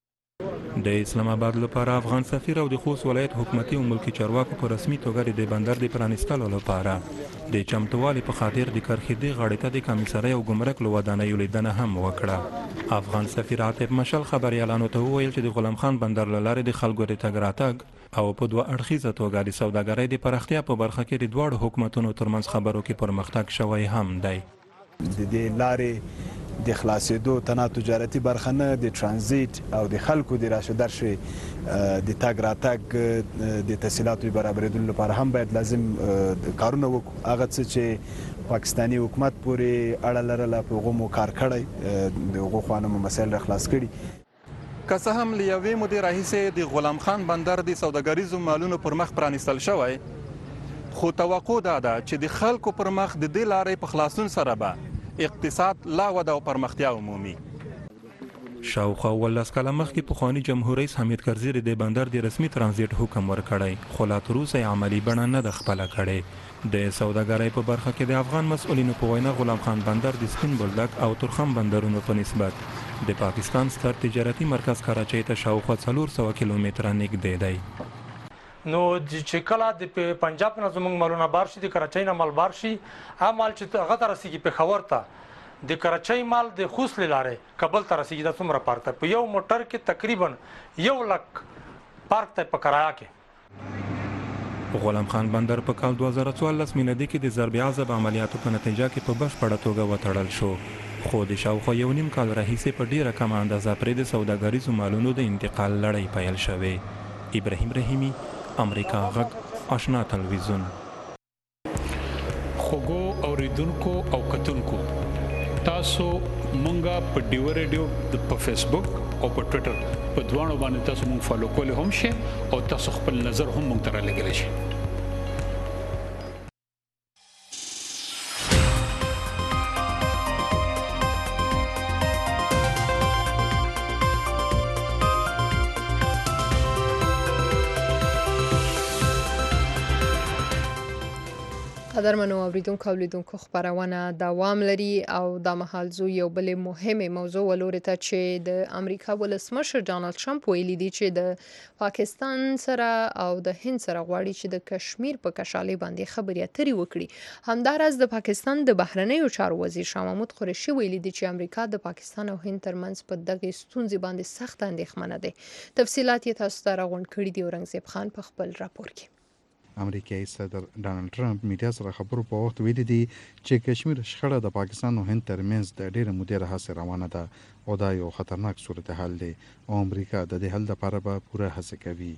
د اسلام آباد لپاره افغان سفیر او د خوست ولایت حکومتي او ملکی چارواکو په رسمي توګه د بندر د پرانیستلو لپاره د چمتووالي په خاطر د کرښې د غاړې ته د کمیسرۍ او ګمرک له ودانیو لیدنه هم وکړه. افغان سفیر عاطف مشل خبریالانو ته وویل چې د غلام خان بندر له لارې د خلکو د تګ راتګ او په دوه اړخیزه توګه د سوداګرۍ د پراختیا په برخه کې د دواړو حکومتونو ترمنځ خبرو کې پرمختګ شوی هم دی. د دې لارې د خلاصېدو تنها تجارتي برخه نه د ترانزیت او د خلکو د راشه درشه د تګ راتګ د تسهیلاتو برابرېدلو لپاره هم باید لازم کارونه وکړو. هغه څه چې پاکستاني حکومت پورې اړه لرله په هغو مو کار کړی، د هغو خوا نه مو مسایل راخلاص کړي. که څه هم له یوې مودې راهیسې د غلام خان بندر د سوداګریزو مالونو پر مخ پرانیستل شوی، خو توقع دا ده چې د خلکو پر مخ د دې لارې په خلاصون سره به اقتصاد لا وده او پرمختیا عمومي. شاوخوا 18 کاله مخکې پخوانی جمهور رئیس حمید کرزي د بندر د رسمي ترانزیت حکم ورکړی، خو لا تر اوسه عملی بڼه نه ده خپله کړې. د سوداګرۍ په برخه کې د افغان مسؤلینو په وینا غلام خان بندر د سپین بولدک او تورخم بندرونو په نسبت د پاکستان ستر تجارتي مرکز کراچۍ ته شاوخوا 400 کیلومتره نږدې دی. نو چې کله د پنجاب نه زموږ مالونه بار شي، د کراچۍ نه مال بار شي، هغه مال چې هغه ته رسېږي پېښور ته، د کراچۍ مال د خوست له لارې کابل ته رسېږي. دا څومره پارک ته په یو موټر کې تقریبا 1 لک پارک ته په کرایه کې. غلام خان بندر په کال 2014 میلادي کې د ضرب عذاب عملیاتو په نتیجه کې په بشپړه توګه وتړل شو، خو د شاوخوا 1.5 کال راهیسې په ډیره کمه اندازه پرې د سوداګریزو مالونو د انتقال لړۍ پیل شوې. ابراهیم رحیمي، امریکا غږ، آشنا تلویزیون. خوګو اوریدونکو او کتونکو، تاسو مونږه په ډیو ریډیو په فیسبوک او په ټوئیټر په دوانو باندې تاسو مونږ فالو کولی هم شئ او تاسو خپل نظر هم مونږ ته رالیږلی شئ. قدرمنو اوریدونکو او لیدونکو، خبرونه دوام لري او د مهال زو یو بل مهمه موضوع ولوري ته چې د امریکا ولسمشر ډانلډ ټرمپ ویلي دی چې د پاکستان سره او د هند سره غواړي چې د کشمیر په کشالي باندې خبرې اترې وکړي. همدارس د پاکستان د بهرنیو چارو وزیر شاه محمود قریشي ویلي دی چې امریکا د پاکستان او هند ترمنځ په دغه ستونزې باندې سخت اندېښمنه ده. تفصيلات یې تاسو ته راغونډ کړي دي اورنګزیب خان په خپل راپور کې. امریکایي صدر ډانلډ ټرمپ میډیا سره خبرو په وخت ویلي دي چې کشمیر شخړه د پاکستان او هند ترمنځ د ډېرې مودې راهیسې روانه ده او دا یو خطرناک صورتحال دی او امریکا د دې حل لپاره به پوره هڅه کوي.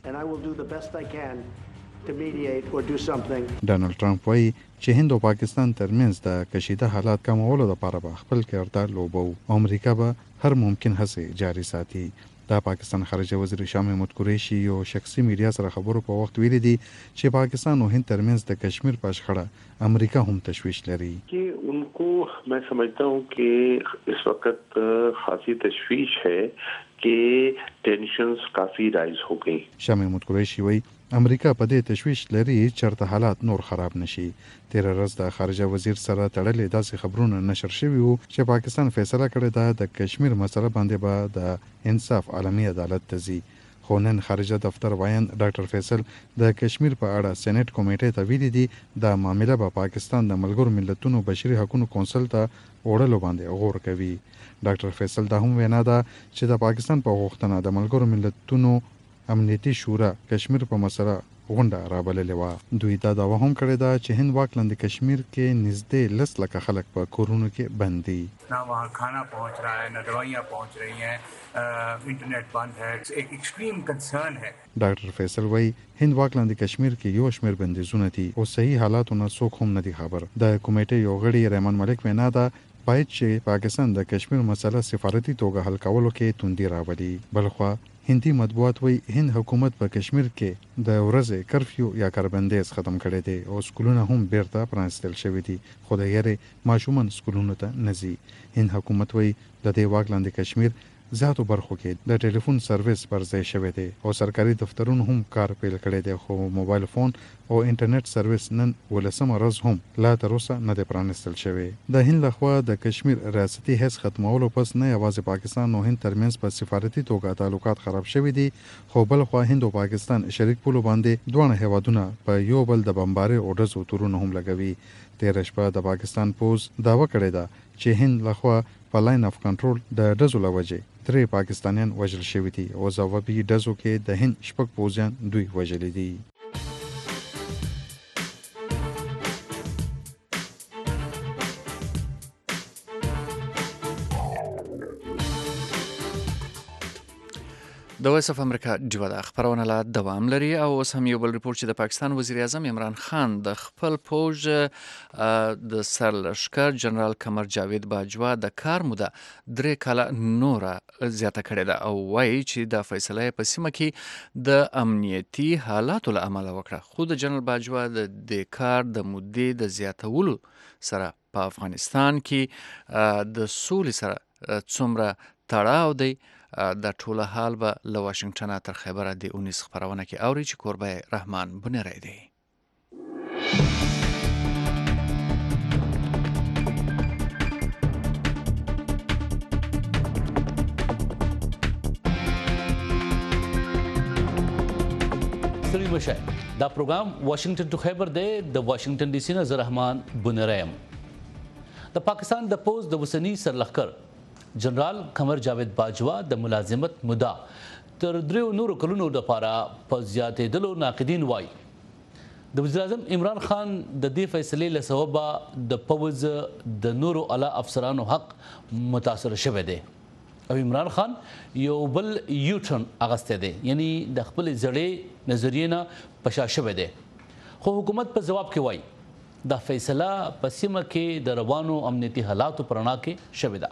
ډانلډ ټرمپ وایي چې هند او پاکستان ترمنځ د کشیده حالات کمولو لپاره به خپل کردار لوبو او امریکا به هر ممکن هڅه جاري ساتي. د پاکستان خارجه وزیر شاه محمود قریشي یو شخصي میډیا سره خبرو په وخت ویلي دي چې پاکستان او هند ترمنځ د کشمیر په شخړه امریکا هم تشویش لري. कि उनको मैं समझता हूँ कि इस वक्त खासी तशवीश है कि टेंशन्स काफ़ी राइज हो गई. شاه محمود قریشي وایي امریکا په دې تشویش لري چرته حالات نور خراب نشي. تیر ورځ د خارجه وزیر سره تړلې داسې خبرونه نشر شوي وو چې پاکستان فیصله کړې ده د کشمیر مسله باندې به د انصاف عالمي عدالت ته ځي. خو نن خارجه دفتر وایي ډاکټر فیصل د کشمیر په اړه سېنات کمیټې ته ویلي دي دا معامله به پاکستان د ملګرو ملتونو بشري حقوقو کونسل ته وړلو باندې غور کوي. ډاکټر فیصل دا هم وینا ده چې د پاکستان په غوښتنه د ملګرو ملتونو امنیتي شورا کشمیر په مسله غونډه رابللې وه. دوی دا دعوه هم کړې ده چې هند واک لاندې کشمیر کې نږدې 10 لکه خلک په کورونو کې بند دي. ना वहाँ खाना पहुँच रहा है, ना दवाइयाँ पहुँच रही हैं, इंटरनेट बंद है, एक एक्सट्रीम कंसर्न है. ډاکټر فیصل وایي هند واک لاندې کشمیر کې یو شمېر بندیزونه دي او صحیح حالاتو نه څوک هم نه دي خبر. د کمیټې یو غړي رحمان ملک وینا ده باید چې پاکستان د کشمیر مسله سفارتي توګه حل کولو کې توندي راولي. بلخوا هندي مطبوعات وایي هند حکومت په کشمیر کې د ورځې کرفیو یا کاربندیز ختم کړی دی او سکولونه هم بیرته پرانستل شوي دي خو د یارې ماشومان سکولونو ته نه ځي. هند حکومت وایي د دې واک لاندې کشمیر زیاتو برخو کې د ټلیفون سرویس پر ځای شوی دی او سرکاري دفترونو هم کار پیل کړی دی خو موبایل فون او انټرنیټ سرویس نن 18 ورځ هم لا تر اوسه نه دی پرانستل شوی. د هند لخوا د کشمیر ریاستي حیث ختمولو پس نه یوازې پاکستان او هند ترمنځ په سفارتي توګه تعلقات خراب شوي دي خو بل خوا هند او پاکستان شریک پولو باندې دوه هیوادونه په یو بل د بمباري او ډزو تورونه هم لګوي. تیر شپه د پاکستان پوز داوا کړی ده چې هند لخوا په لاین اف کنټرول د ډزو لوجې 3 پاکستانیان وژل شوي دي او ځوابي ډزو کې د هند شپږ پوځیان دوی وژلي دي. د وایس اف امریکا ډیو د خبرونه لا دوام لري او اوس هم یو بل ریپورت چې د پاکستان وزیر اعظم عمران خان د خپل پوج د سرلشکر جنرال قمر جاوید باجوا د کار موده 3 کاله نوره زیاته کړې ده او وایي چې د فیصله په سیمه کې د امنیتي حالاتو له امله وکړه خو د جنرال باجوا د کار د مودې د زیاتولو سره په افغانستان کې د سولې سره څومره تړاو دی. د ټوله حال به له واشنګټنه تر خیبره د 19 خبرونه کې اوري چې کوربه رحمان بنری دی. ستړي مشه دا پروګرام واشنگټن ټو خیبر دی د واشنگټن ډي سي نه رحمان بنریم. د پاکستان د پوز د وسنی سرلښکر جنرال قمر جاوید باجوا د ملازمت مدعا تر 3 نورو کلونو لپاره په زیاتېدلو ناقدین وایي. د وزیر اعظم عمران خان د دې فیصلې له سببه د پوز د نورو اعلی افسرانو حق متاثر شوی دی او عمران خان یو بل یوټرن اغسته دی، یعنی د خپل زړې نظریې نه پشا شوی دی. خو حکومت په جواب کې وایي دا فیصله په سیمه کې د روانو امنیتي حالاتو پر رڼا کې شوې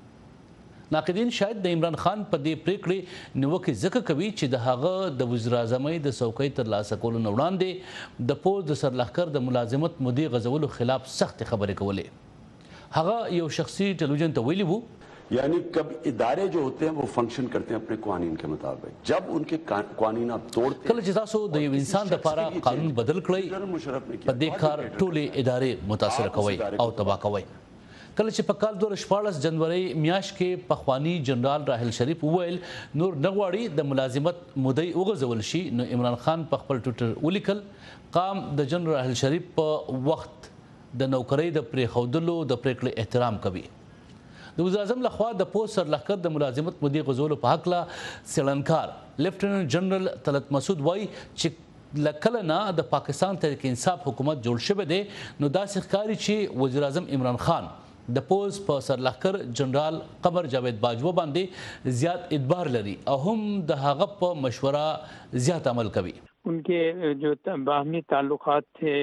ده. ناقدین شاید د عمران خان په دې پریکړې نیوکه ځکه کوي چې د هغه د وزیر اعظمۍ د څوکۍ ترلاسه کولو نه وړاندې د پوز د سرلښکر د ملازمت مودې غځولو خلاف سخت خبرې کولې. هغه یو شخصي ټلویزیون ته ویلي وو यानी कब इदारे जो होते हैं वो फंक्शन करते हैं अपने कानून के मुताबिक. जब उनके कानून आप तोड़ते कल چې تاسو د یو انسان لپاره قانون بدل کړئ په دې کار ټولې ادارې متاثر کوي او تباہ کوي. کله چې په کال 2014 جنوري میاشت کې پخوانی جنرال راحل شریف وویل نور نغواړي د ملازمت مودې وغځول شي، نو عمران خان په خپل ټویټر ولیکل قام د جنرال راحل شریف په وخت د نوکرۍ د پریښودلو د پریکړې احترام کوي. د وزیر اعظم لخوا د پوست سرلښکر د ملازمت مودې غځولو په هکله څېړنکار لیفټیننټ جنرال طلعت مسعود وایي چې لکله نه د پاکستان تحریک انصاف حکومت جوړ شوی دی نو داسې ښکاري چې وزیر اعظم عمران خان د پوست په سرلښکر جنرال قمر جاوید باجوا باندې زیات اعتبار لري او هم د هغه په مشوره زیات عمل کوي. उनके जो बाहमी ताल्लुकात थे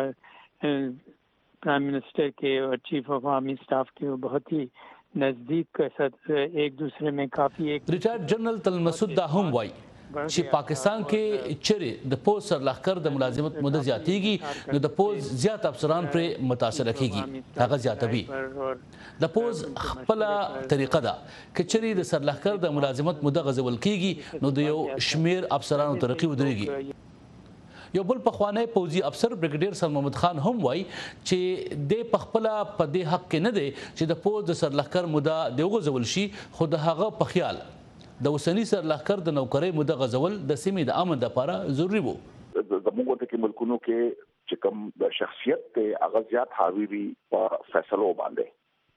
प्राइम मिनिस्टर के और चीफ ऑफ आर्मी स्टाफ के बहुत ही नजदीक के साथ एक दूसरे में काफी एक रिटायर्ड जनरल طلعت مسعود دا هم وایي چې پاکستان کې چیرې د پوز سرلښکر د ملازمت موده زیاتېږي نو د پوز زیات افسران پرې متاثر کیږي. هغه زیاتوي د پوز خپل طریقه ده چې چیرې د سرلښکر د ملازمت موده غځول کیږي نو د یو شمیر افسرانو ترقی ودرېږي. یو بل پخوانی پوځي افسر بریګیډیر سر محمد خان هم وایي چې د پخپله په دې حق کې نه دی چې د پوز د سرلښکر موده د وغځول شي، خو د هغه په خیال د اوسني سرلښکر د نوکرۍ موده غځول د سیمې د امن لپاره ضروري وو. زموږ د ملکونو کې چې کوم د شخصیت ته هغه زیات حاوی وي په فیصلو باندې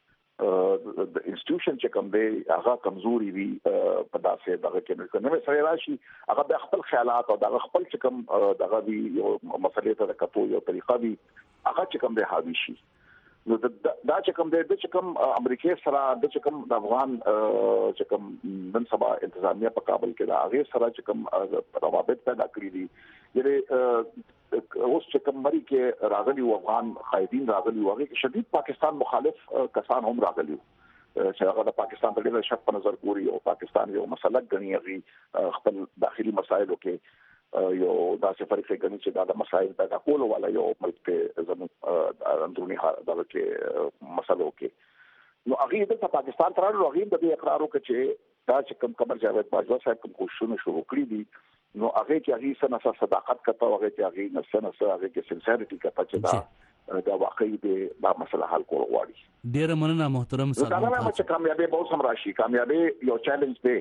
د انسټیټیوشن چې کوم دی هغه کمزوري وي په داسې دغه کې نو سره راشي هغه د خپل خیالات او د خپل چې کوم دغه وی یو مسلې ته کتو یو طریقه وي هغه چې کوم دی حاوی شي. نو دا چې کوم دی د چې کوم امریکای سره د چې کوم د افغان چې کوم نن سبا انتظامیه په کابل کې دا هغه سره چې کوم روابط پیدا کړی دي یعنی اوس چې کوم مری کې راغلي افغان قائدین راغلي هغه کې شدید پاکستان مخالف کسان هم راغلي چې هغه د پاکستان په ډېر شک په نظر ګوري او پاکستان یو مسله غني هغه خپل داخلي مسایلو کې یو داسې فرقې غني چې دا د مسایل پیدا کولو والا یو ملک ته زموږ اندرونی دغه کې مسلو کې نو هغه د پاکستان تر هغه د اقرار وکړي چې دا چې کوم قمر جاوید باجوا صاحب کوم کوششونه شروع کړی دي نو هغه چې هغه سره صداقت کته هغه چې هغه نسنه هغه کې سنسریټي کته چې دا واقعي دا مسله حل کول غواړي. ډیر مننه محترم صاحب. دا نه چې کامیابی به سم راشي، کامیابی یو چیلنج دی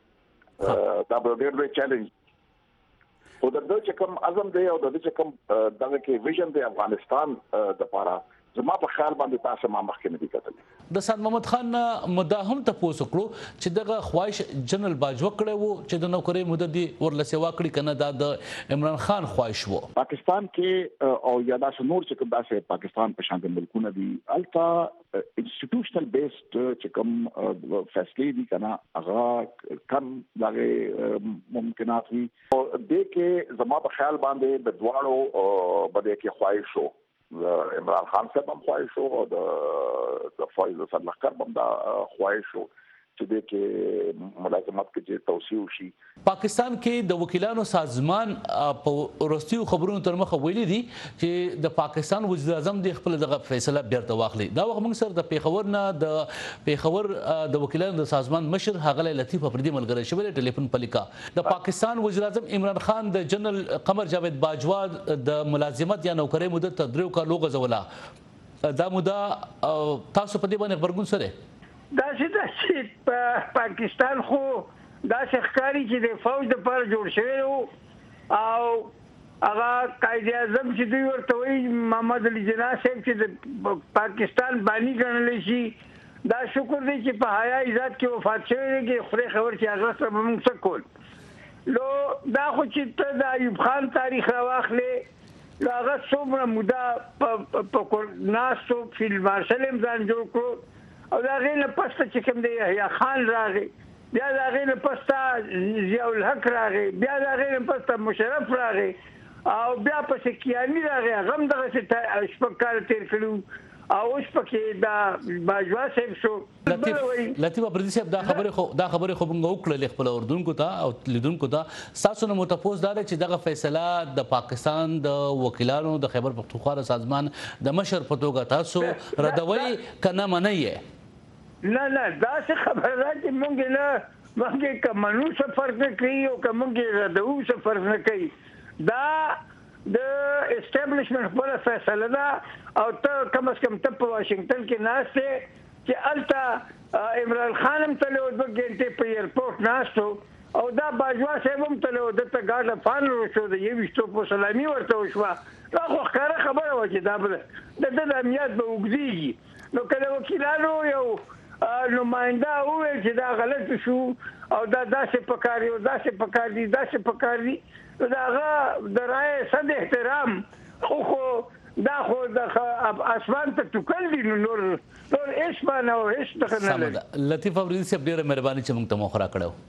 دا به ډیر لوی چیلنج او د دې چې کوم عزم دی او د دې چې کوم دغه کې ویژن دی افغانستان د لپاره زما په خیال باندې تاسو ما مخکې نه دي کتل. د سید محمد خان مدعا هم تاسو کړو چې دغه خواهش جنرال باجوا کړی وو چې د نوکرۍ مدد دی ورلسه واکړي کنه دا د عمران خان خواهش وو. پاکستان کې او یا داسې نور چې کوم داسې پاکستان په شان د ملکونه دي التا انسټیټیوشنل بیسډ چې کوم فیصلې دي کنه هغه کم دغه ممکنات وي او د کې زما په خیال باندې د دواړو بده کې خواهش وو عمران خان صاحب هم خواهش او د فایز سرلښکر هم دا خواهش چې د کې ملازمت کې توسيع وشي. پاکستان کې د وکیلانو سازمان په ورستیو خبرونو تر مخه ویلي دي چې د پاکستان وزیر اعظم د خپل دغه فیصله بیرته واخلي. دا وخت موږ سره د پیښور نه د پیښور د وکیلانو د سازمان مشر هغه لطیف افریدي ملګری شوی ټلیفون پلیکا د پاکستان وزیر اعظم عمران خان د جنرال قمر جاوید باجوا د ملازمت یا نوکری مدت تر 3 کالو غزوله. دا موده تاسو په دې باندې خبرګون سره دا چې پاکستان خو دا ښکاری چې د فوج د پر جوړ شوی او هغه قائد اعظم چې دوی ورته وایي محمد علي جناح صاحب چې د پاکستان بانی ګڼل شي دا شکر دی چې په حیا عزت کې وفات شوی دی کې خوري خبر چې هغه سره موږ څه کول لو دا خو چې ته د ایوب خان تاریخ راواخلې هغه څومره موده په ناستو فیلډ مارشل ځان جوړ کړو او دا غیر له پسته چې کوم دی یحیی خان راغی بیا دا غیر له پسته ضیاء الحق راغی بیا دا غیر له پسته مشرف راغی او بیا پسې کیانی راغی هغه هم دغه شپږ کال تیر کړو او اوس پکې دا باجوا صاحب شو. لطیف افریدي صاحب دا خبره خو موږ وکړل خپل اردوونکو ته او لیدونکو ته تاسو نه متفوز دا چې دغه فیصله د پاکستان د وکیلانو د خیبر پختونخوا سازمان د مشر په توګه تاسو ردوي کنه منئ نه دا څه خبره ده چې مونږ کمنو څه فرق نه کوي او کومږه ردو څه فرق نه کوي. دا د اسټابلیشمنت په فیصله ده او ته کم از کم ته په واشنگټن کې ناشته چې التا عمران خان هم تل او د ګنټې په ایرپورټ ناشته او دا باجوا صاحب هم تل او د ته ګاډه فان ورسو د یو وشتو په سلامي ورته وشو. دا خو ښکاره خبره و چې دا د امنیت به وګړي نو کله وکیلانو یو نماینده وویل چې دا غلط شو او دا داسې پکاري او داسې پکاري دا هغه د رائے صد احترام خو دا خو د اسمان ته ټوکل دي نور اسمان او هیڅ دغه نه لري. لطیف افریدي صاحب ډیره مهرباني چې موږ ته مخ را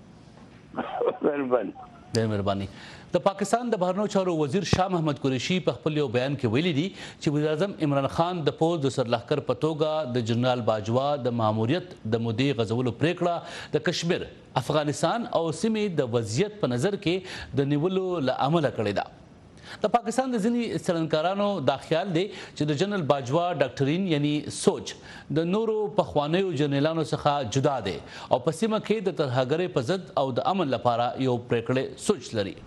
کړو. ډیره مهرباني. د پاکستان د بهرنیو چارو وزیر شاه محمد قریشي په خپل یو بیان کې ویلي دي چې وزیر اعظم عمران خان د پوز د سرلښکر په توګه د جنرال باجوا د ماموریت د مودې غزولو پریکړه د کشمیر افغانستان او سیمې د وضعیت په نظر کې د نیولو له امله کړې ده. د پاکستان د ځینې څېړنکارانو دا خیال دی چې د جنرال باجوا ډاکټرین یعنی سوچ د نورو پخوانیو جنرالانو څخه جدا دی او په سیمه کې د ترهګرۍ په ضد او د امن لپاره یو پریکړې سوچ لري.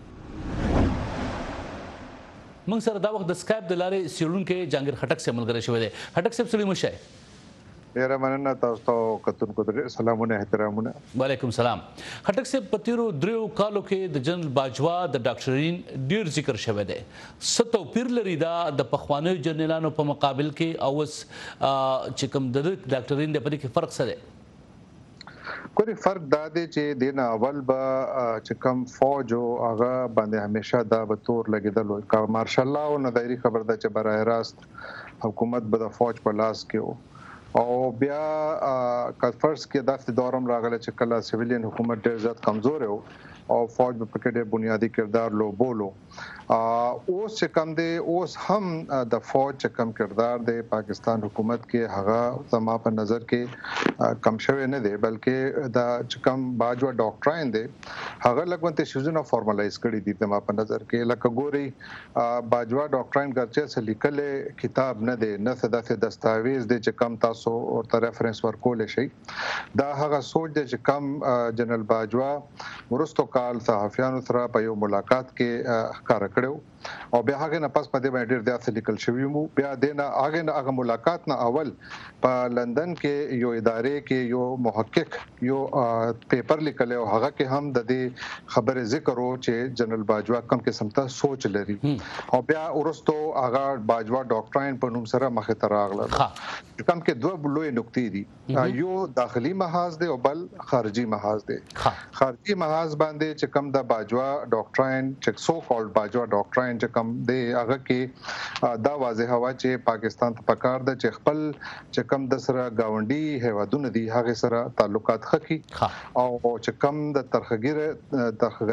موږ سره دا وخت د سکایپ د لارې سیړونکو جهانګیر خټک صاحب ملګری شوی دی. خټک صاحب سلام شه. ډیره مننه تاسو ته کتونکو ته سلامونه احترامونه. وعلیکم سلام. خټک صاحب په تیرو 3 کالو کې د جنرال باجوا د ډاکټرین ډیر ذکر شوی دی. څه توپیر لري دا د پخوانیو جنرالانو په مقابل کې او چې کوم د ډاکټرین د پرې کې فرق څه دی؟ کوئی فرق دا دی چې دین اول به چې کم فوج او هغه باندې همیشه دا به تور لګیدل کا مارشال الله او ندایری خبر ده چې برای راست حکومت به د فوج په لاس کې او بیا کفرس کې داسې دورم راغله چې کله سیویلین حکومت ډېر زیات کمزور او فوج په پکې ډېر بنیادی کردار لو بولو اوس چې کم دی اوس هم د فوج چې کم کردار دی پاکستان حکومت کې هغه زما په نظر کې کم شوی نه دی بلکې دا چې کم باجوا ډاکټرین دی هغه لګونته شوزونه فارملایز کړی دي زما په نظر کې لکه ګوري باجوا ډاکټرین ګرچه څه لیکل کتاب نه دی نه څه دستاویز دی چې کم تاسو ورته ریفرنس ورکول شي دا هغه سوچ دی چې کم جنرال باجوا ورستو کال صحافیانو سره په یو ملاقات کې ښکار کړو او بیا هغه نه پس په دې باندې ډېر ځات لیکل شوی مو بیا دینه هغه ملاقات نه اول په لندن کې یو ادارې کې یو محقق یو پیپر لیکل او هغه کې هم د دې خبره ذکر او چې جنرال باجوا کم قسم ته سوچ لري او بیا ورستو هغه باجوا ډاکټرین په نوم سره مخه ته راغله کم کې دوه لوی نقطې دي یو داخلي محاذ دی او بل خارجي محاذ دی خارجي محاذ باندې چې کم د باجوا ډاکټرین چې سو کالډ باجوا ډاکټرین چې کم دی هغه کې دا واضح هوا چې پاکستان ته پکار ده چې خپل چې کم د سره گاونډي هیوادونه دي هغه سره تعلقات خکې او چې کم د ترخګره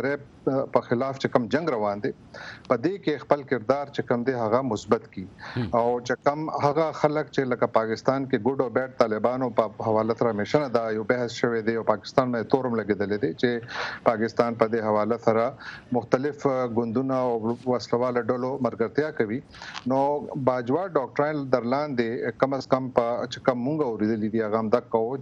په خلاف چې کوم جنگ روان دي په دې کې خپل کردار چې کوم دی هغه مثبت کی او چې کوم هغه خلک چې لکه پاکستان کې ګډ او بیډ طالبانو په حواله سره مشن دا یو بحث شوی دی او پاکستان مې تورم لګیدل دي چې پاکستان په دې حواله سره مختلف ګوندونه او وسلواله ډلو مرګرتیا کوي نو باجوا ډاکټرین درلاندې کم از کم په چې کوم مونږ اوریدلې دي هغه هم دا کوو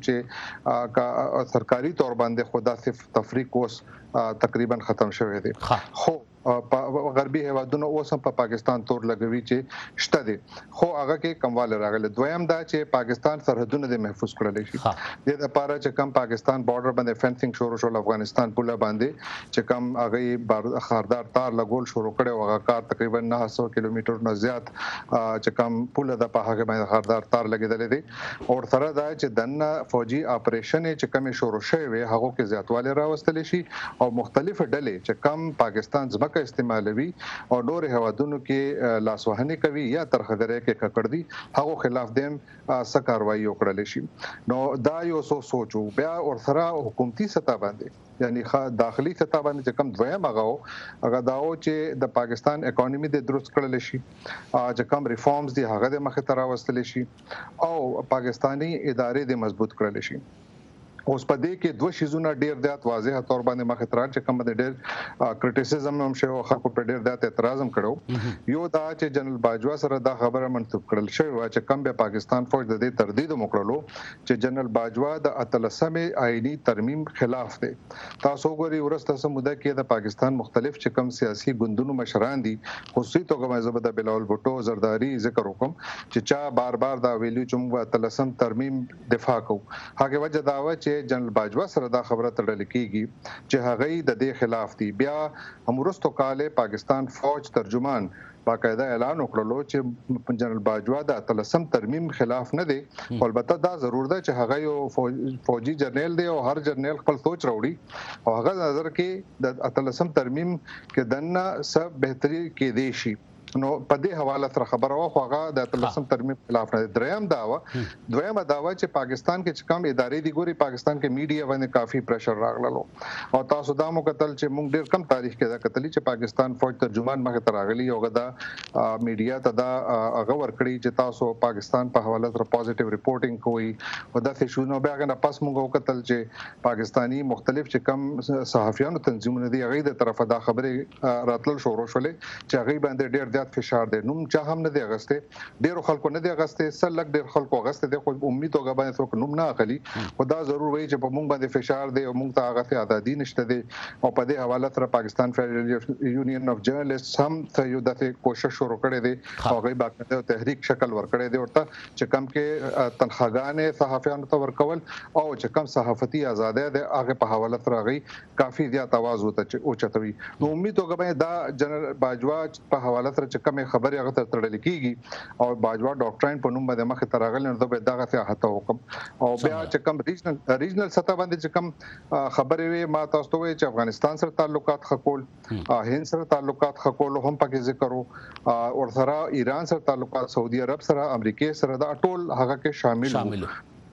چې سرکاري تور باندې خدا صرف تفریق اوس تقریبا ختم شوی دی خو په غربي هیوادونو اوس هم په پاکستان تور لګوي چې شته دي خو هغه کې کمواله راغله دویم دا چې پاکستان سرحدونه د محفوظ کړل شي د لپاره چې کم پاکستان بارډر باندې فنسینګ شروع شول افغانستان پوله باندې چې کم هغه خاردار تار لګول شروع کړي او هغه کار تقریبا 900 کیلومتر نه زیات چې کم پوله د په هغه باندې خاردار تار لګیدل دي او سره دا چې دنه فوجي اپریشن چې کم شروع شوی هغه کې زیاتواله راوستل شي او مختلف ډلې چې کم پاکستان ځمکه استعمالوي او نور هوادونو کې لاسوهنه کوي یا ترخدره کې ککړ دي هغه خلاف دیم څه کاروایی وکړل شي نو دا یو سوچو بیا اور سره حکومتي سطح باندې یعنی داخلي سطح باندې چې کم دویم هغه داو چې د پاکستان اکانومي د درست کړل شي چې کم ریفارمز دي هغه د مخه تر وستل شي او پاکستانی ادارې د مضبوط کړل شي اوس په دې کې دوه شیزونه ډیر زیات واضح تور باندې مخ اعتراض چې کوم د ډیر کریټیسزم هم شو خلکو په ډیر زیات اعتراض هم کړو یو دا چې جنرال باجوا سره دا خبره منسوب کړل شوی چې کوم به پاکستان فوج د دې تردید وکړلو چې جنرال باجوا د اتلسمه آئینی ترمیم خلاف دی تاسو ګوري ورسته سموده کې د پاکستان مختلف چې کوم سیاسي ګوندونو مشران دي خصوصي توګه مزبد بلاول بوټو زرداری ذکر وکم چې چا بار بار دا ویلو چې موږ اتلسم ترمیم دفاع کوو هغه وجه دا و چې جنرال باجوا سره دا خبره تړل کیږي چې هغه د دې خلاف دي بیا امرستو کاله پاکستان فوج ترجمان باقاعده اعلان وکړلو چې جنرال باجوا د اتلسم ترمیم خلاف نه دی البته دا ضرور ده چې هغه یو فوجي جرنیل دی او هر جرنیل خپل سوچ راوړي او هغه نظر کې د اتلسم ترمیم کې دنه سب بهتري کې دی شي نو په دې حواله سره خبره واخو هغه د اتلسم ترمیم خلاف نه دریم داوا دویمه داوا چې پاکستان کې کوم ادارې دي ګوري پاکستان کې میډیا باندې کافي پریشر راغلو او تاسو دا مو کتل چې موږ ډیر کم تاریخ کې دا کتلی چې پاکستان فوج ترجمان مخه تراغلی او غدا میډیا ته دا هغه ورکړي چې تاسو پاکستان په حواله سره پوزټیو ریپورټینګ کوي او دا څه شنو بیا غنه پس موږ وکتل چې پاکستانی مختلف چې کم صحافیانو تنظیمونه دي هغه د طرفه دا خبره راتلل شروع شولې چې هغه باندې ډیر فشار دی نوم چا هم نه دی غسته ډیرو خلکو نه دی غسته سلک ډیر خلکو غسته دی خو امید توګه باندې څوک نوم نه اخلي خدا ضرور وایي چې په مونږ باندې فشار دی او مونږ ته هغه ته ازادي نشته دی او په دې حواله سره پاکستان فیډرل یونین اف جرنالیست هم ته یو دغه کوشش شروع کړی دی او غي باقاعده تحریک شکل ورکړی دی ورته چې کم کې تنخواګانې صحافیانو ته ورکول او چې کم صحافتي ازادي دی هغه په حواله سره غي کافي زیات आवाज وته او چتوي نو امید توګه باندې دا جنرال باجوا په حواله سره کومه خبره هغه تر تړل کیږي او باجوا ډاکټرین په نوم باندې مخه ترغل نه د دغه څه هته حکم او بیا چې کوم ریجنل سطح باندې چې کوم خبره وي ما تاسو ته وایي چې افغانستان سره تعلقات خپل هند سره تعلقات خپل هم پکې ذکر او سره ایران سره تعلقات سعودي عرب سره امریکا سره دا ټول هغه کې شامل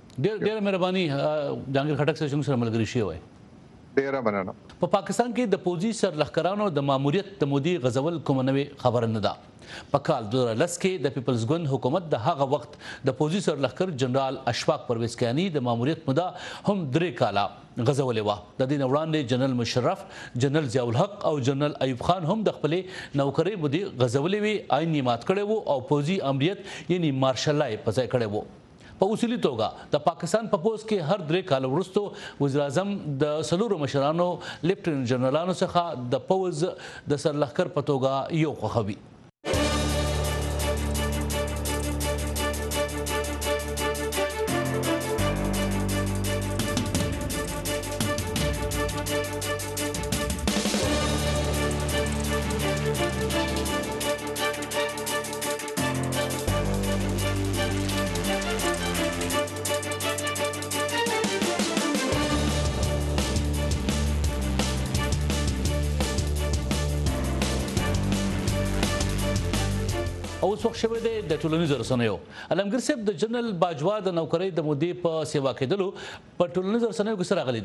ډېر مهرباني جهانگیر خټک سره ملګری شي وای ډیره مننه په پاکستان کې د پوځي سرلښکرانو د ماموریت د مودي غزول کوم نوې خبر نه ده په کال 2010 کې د پیپلز ګوند حکومت د هغه وخت د پوځي سرلښکر جنرال اشفاق پرویز کیانی د ماموریت موده هم 3 کاله غزولې و د دې وړاندې جنرال مشرف جنرال ضیاء الحق او جنرال ایوب خان هم د خپل نوکرۍ مودي غزولې وی آئین مات کړي وو او پوځي امریت یعنی مارشل لا په ځای کړي وو په اصولي توګه د پاکستان په پوز کې هر 3 کال وروسته وزیر اعظم د سلورو مشرانو لیفټننټ جنرالانو څخه د پوز د سرلښکر په توګه یو خوخوي اوس وخت شوی دی د ټولنیزو رسنیو علمګیر صاحب د جنرال باجوا د نوکرۍ د مودې په سیوا کېدلو په ټولنیزو رسنیو کې سره غلي دي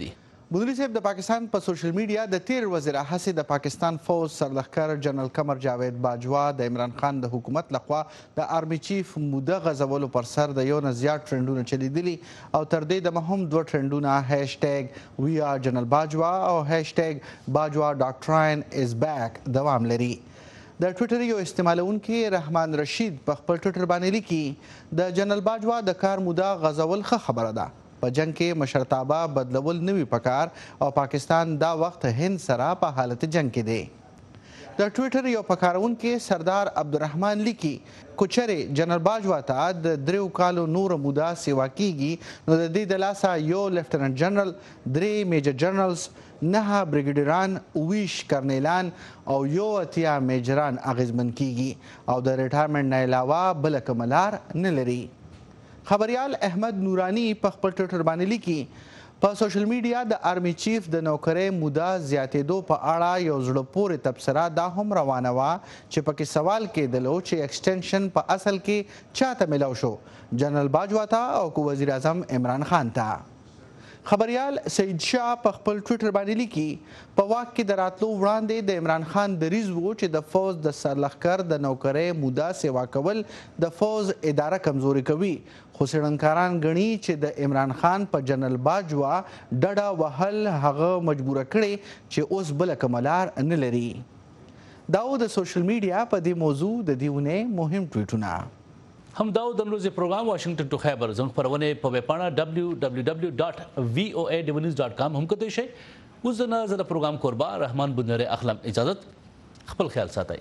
مدري صاحب د پاکستان په سوشل میډیا د تیر وزیر هڅې د پاکستان فوج سرلښکر جنرال قمر جاوید باجوا د عمران خان د حکومت لخوا د آرمی چیف موده غځولو پر سر د یو نه زیات ټرندونه چلیدلي او تر دې دمه هم 2 ټرندونه هاشټیګ وی آر جنرال باجوا او هاشټیګ باجوا ډاکټراین از بیک دوام لري. د ټویټر یو استعمالونکي رحمان رشید په خپل ټویټر باندې لیکي د جنرال باجوا د کار موده غځول ښه خبره ده. په جنگ کې مشرتابه بدلول نوي پکار او پاکستان دا وخت هند سره په حالت جنگ کې دی. د ټویټر یو پکارونکي سردار عبدالرحمن لیکي کوچره جنرال باجوا ته د 3 کالو نور موده سیوا کیږي نو د دې د لاسه یو لیفټننټ جنرال 3 میجر جنرالز 9 بریګیډیران 20 کرنیلان او 80 میجران اغیزمن کیږي او د ریټایرمنټ نه علاوه بل کوملار نه لري. خبريال احمد نورانی په خپل ټویټر باندې لیکي په سوشل میډیا د آرمی چیف د نوکرۍ موده زیاتېدو په اړه یو زړه پورې تبصره دا هم روانه وه چې پکې سوال کېدلو چې ایکسټنشن په اصل کې چاته ملاو شو جنرال باجوا ته او کو وزیر اعظم عمران خان ته. خبريال سید شاه په خپل ټویټر باندې لیکي په واک کې د راتلو وړاندې د عمران خان دریځ و چې د فوج د سرلښکر د نوکرۍ موده سیوا کول د فوج اداره کمزوري کوي خو څېړنکاران ګڼي چې د عمران خان په جنرال باجوا ډډه وهل هغه مجبوره کړي چې اوس بله کوملار نه لري. دا و د سوشل میډیا په دې موضوع د دې اونۍ مهم ټویټونه. هم داو د نوروز پروګرام واشنگټن ټو خیبر زموږ خپرونه په ویبپاڼه www.voanews.com هم کتلی شئ. اوس د نه زه د پروګرام کوربه رحمان بنری اخلم اجازت. خپل خیال ساتئ.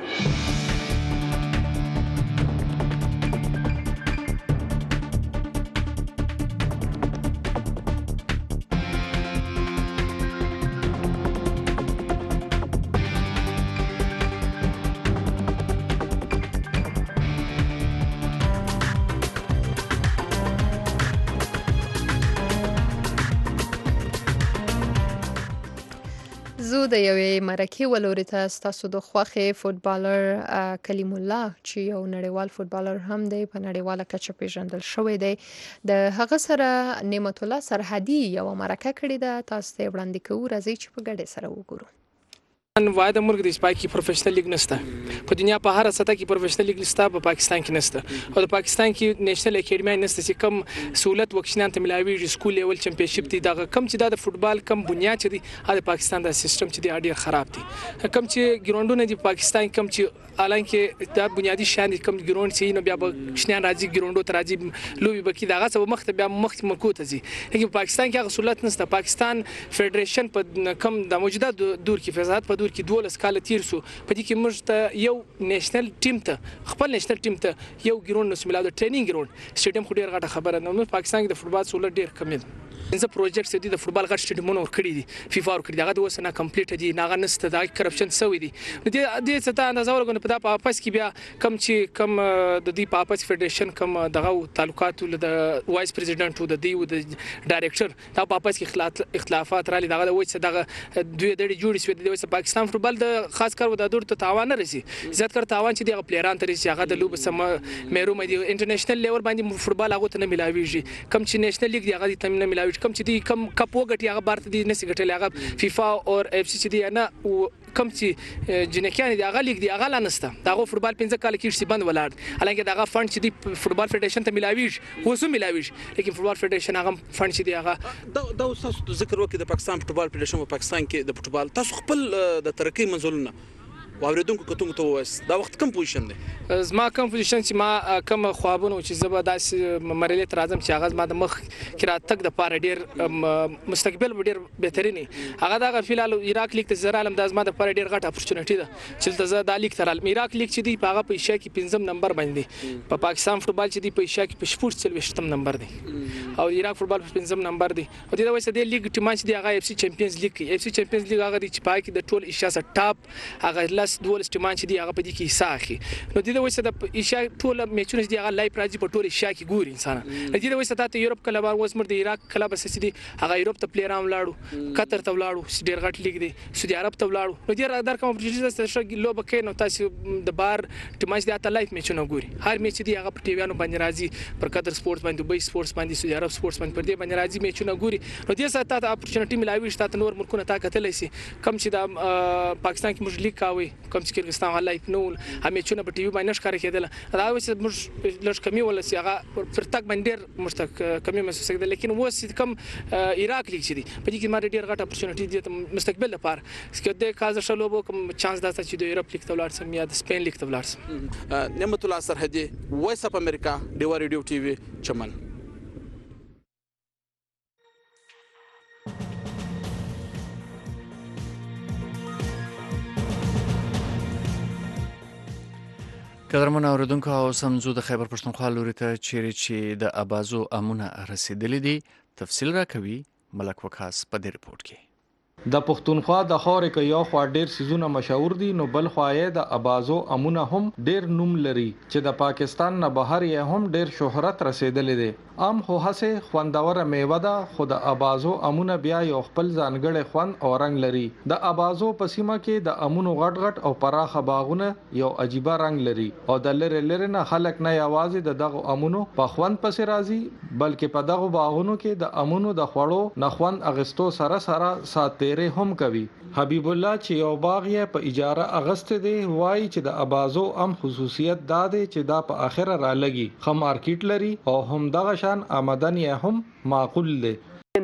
زه د یوې مرکې ولورې ته ستاسو د خوښې فوټبالر کلیم الله چې یو نړیوال فوټبالر هم دی په نړیواله کچه پیژندل شوی دی د هغه سره نعمت الله سرحدي یوه مرکه کړې ده تاسو ته یې وړاندې کوو راځئ چې په ګډه سره وګورو. واحد ملک د اسپای کې پروفیشنل لیګ نشته په دنیا په هر سطح کې پروفیشنل لیګ نشته په پاکستان کې نشته او د پاکستان کې نېشنل اکیډمي نشته چې کم سہولت وکښینان ته ملاوي سکول لیول چمپionship دي دا کم چې د فوتبال کم بنیاد چې دي د پاکستان د سیستم چې دی ډیر خراب دي کم چې ګراوندونه دي پاکستان کم چې الانکه دا بنیادی شان کم ګراوند چې نو بیا بښنیان راځي ګراوندو ته راځي لوبي بکی دغه سبب مخ ته بیا مخ ملکو ته ځي لیکن پاکستان کې هغه سہولت نشته. پاکستان فدریشن په کم د موجوده دور کې فساد په دور کې 12 کال تیر سو په دې کې موږ ته یو نېشنل ټیم ته خپل نېشنل ټیم ته یو ګراوند نو سملاو د ټریننګ ګراوند سټیډیم خو ډیر غټه خبره نه پاکستان کې د فوتبال سہولت ډیر کم دي. انځه پروجیکټس دي د فوتبال غټ سټیډیمونه ور کړی دي فیفا ور کړی دغه د وسنه کمپلیټ دي ناغه نسته د کرپشن سوی دي د څه ته اندازه ورغونه په د واپس کې بیا کم چې کم د دې واپس فدریشن کم دغه تعلقات د وایس پریزیډنټ او د دی او د ډایریکټر دا واپس کې اختلافات را لید دغه وایي چې دغه دوی د جوړ شوی د پاکستان فوتبال د خاص کار د دور ته تاوان رسي زیات کار تاوان چې د پلیران تر رسي هغه د لوب سم مېرو مې د انټرنیشنل لیول باندې فوتبال هغه ته نه ملاويږي کم چې نېشنل لیګ دی هغه ته نه ملاويږي کم چې دی کم کپ وګټي هغه بارت دی نسی ګټل هغه فیفا او اف سی چې دی نه کم چې جنکیان دی هغه لیګ دی هغه لانسته دغه فوتبال 15 کال کې شي بند ولاړ الانکه دغه فند چې دی فوتبال فدریشن ته ملاويږي وسو ملاويږي لیکن فوتبال فدریشن هغه فند چې دی هغه دا اوس ذکر وکړي د پاکستان فوتبال فدریشن په پاکستان کې د فوتبال تاسو خپل د ترقی منزلونه واوریدونکو کتونکو ته وایس دا وخت کم پوزیشن دی زما کم پوزیشن چې ما کم خوابونه چې زبر داسې مرحله تر اعظم چې هغه ما د مخ کې راتګ د پاره ډیر مستقبل ډیر بهترینی هغه د فلال عراق لیګ ته زر عالم د زما د پاره ډیر غټ اپورچونټی ده چې د دا لیګ تر عراق لیګ چې دی په هغه په ایشیا کې 5م نمبر باندې په پاکستان فوتبال چې دی په ایشیا کې په 40 نمبر دی او عراق فوتبال په 5م نمبر دی او د وایي د لیګ ټیم چې دی هغه اف سی چمپionز لیګ اف سی چمپionز لیګ هغه دی چې پای کې د ټول ایشیا سره ټاپ هغه 10-12 ټیمان چې دی هغه په دې کې حصہ اخلي نو د دې وسه د ایشیا ټول میچونه دی هغه لایف راځي په ټول ایشیا کې ګوري انسان د دې وسه ته یورپ کله بار وسمر د عراق کله بس چې دی هغه یورپ ته پلیرام لاړو قطر ته لاړو ډیر غټ لیګ دی سعودي عرب ته لاړو نو دې در کوم اپورچونټیز چې لوب کې نو تاسو د بار ټیماش دی ته لایف میچونه ګوري هر میچ دی هغه په ټیویانو باندې راځي پر قطر سپورتس باندې دوبۍ سپورتس باندې سعودي عرب سپورتس باندې پر دې باندې راځي میچونه ګوري نو دې سره ته اپورچونټی ملاوي شته نور ملکونه تا کتلای شي کم چې د پاکستان کې موږ لیګ کاوي کم چې کyrgyzstan هغه لایف نو همیچونه په ټي وي باندې ښکار کېدل دا اوس موږ لږ کمی ولا سي هغه پر تک باندې مستق کمی محسوس کېدل لیکن اوس کم عراق لیګ شي په دې کې ما ډیر غټه اپورچونټی دي مستقبل لپاره چې د کازر شلوبو کوم چانس دا چې د یورپ لیګ ته ولاړ سم یا د سپین لیګ ته ولاړ سم نعمت الله سرحدي وایس اف امریکا ډیوا ریډیو ټي وي چمن قدرمن اوریدونکو او سمزو د خیبر پښتونخوا لوري ته چیرې چې د ابازو امونه رسیدلې دي تفصیل راکوي ملک وکاس په دې ریپورت کې د پښتونخوا د خورې کې یو خوا ډیر سيزونه مشهور دي نو بل خوا یې د ابازو امونه هم ډیر نوم لري چې د پاکستان نه بهر یې هم ډیر شهرت رسیدلې دي ام خو هسه خوندور میوه ده خو د ابازو امونه بیا یو خپل ځانګړی خوند او رنگ لري د ابازو په سیمه کې د امونو غټ غټ او پراخه باغونه یو عجیبه رنگ لري او د لری نه خلک نه یوازې د دغه امونو په خوند پسې راځي بلکې په دغه باغونو کې د امونو د خوړو نه خوند اغستو سره ساتيره هم کوي حبیب الله چې یو باغ یې په اجاره اغسته دی وایي چې د ابازو ام خصوصیت دا دی چې دا په اخره را لګي خو مارکیټ لري او هم دغه شان آمدن یې هم معقول دی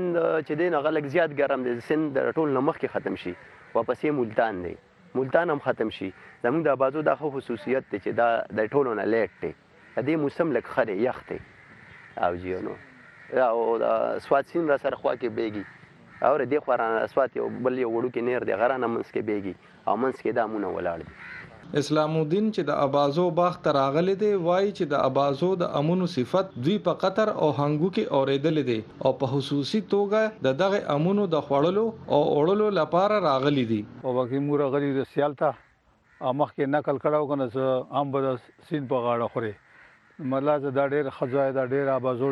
چې دین غلق زیات ګرم دی سند ټول نمخ کې ختم شي واپسې ملتان دی ملتان هم ختم شي زموږ د ابازو د خصوصیت دی چې دا د ټولو نه لیټ دی د دې موسم لک خره یخ دی او جیونو او د سواد سین را سره خوا کې بیږي او دې خورانه اسوات یو بل یو وړو کې نیر دی غرانه منس کې بیږي او منس کې دامونه ولاړ دي اسلام الدین چې د ابازو باغ تراغله دی وایي چې د ابازو د امونو صفت دوی په قطر او هنګو کې اوریدل دي او په خصوصي توګه دغه امونو د خوړلو او اوړلو لپاره راغلي دي او باقي مور غلي د سیالتا امخ کې نقل کړهو کنه چې ام بد سین په غاړه خوري مطلب دا ډېر خزای دا ډېر ابازو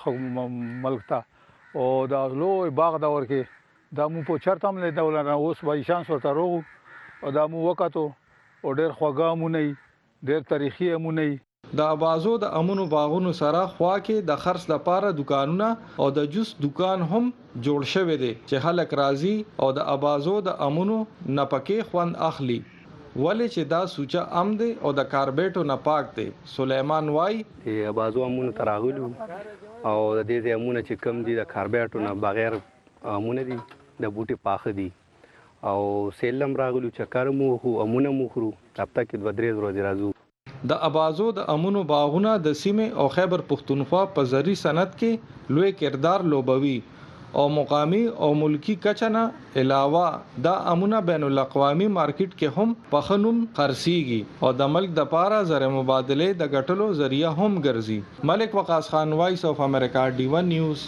ډېر ملک تا او دا لوی باغ دا ورکه دا مو په چرته هم له دولانه اوس وای شانس ورته روغ او دا مو وکاتو او ډېر خوږه مونږ ډېر تاریخي مونږ د ابازو د امونو باغونو سره خوا کې د خرڅ لپاره دکانونه او د جوس دکان هم جوړ شوی دی چې خلک راضي او د ابازو د امونو نه پکې خوند اخلي ولې چې دا سوچا ام دی او د کاربیټو نه پاک دی سليمان وای ابازو امونو تراغلو او د دې امونه چې کم دي د کاربیټو نه بغیر امونه دي د بوټي پاخه دي او سیلم راغلو چکر مو خو امونه مو خرو هفته کې 2-3 ورځې راځو د ابازو د امونو باغونه د سیمه او خیبر پښتونخوا په زری صنعت کې لوی کردار لوبوي او مقامی او ملکی کچنه علاوه دا امونه بین الاقوامی مارکیټ کې هم په خنوم خرسيږي او د ملک د پاره زر مبادله د غټلو ذریعہ هم ګرځي ملک وقاص خان وایس اف امریکا ډی1 نیوز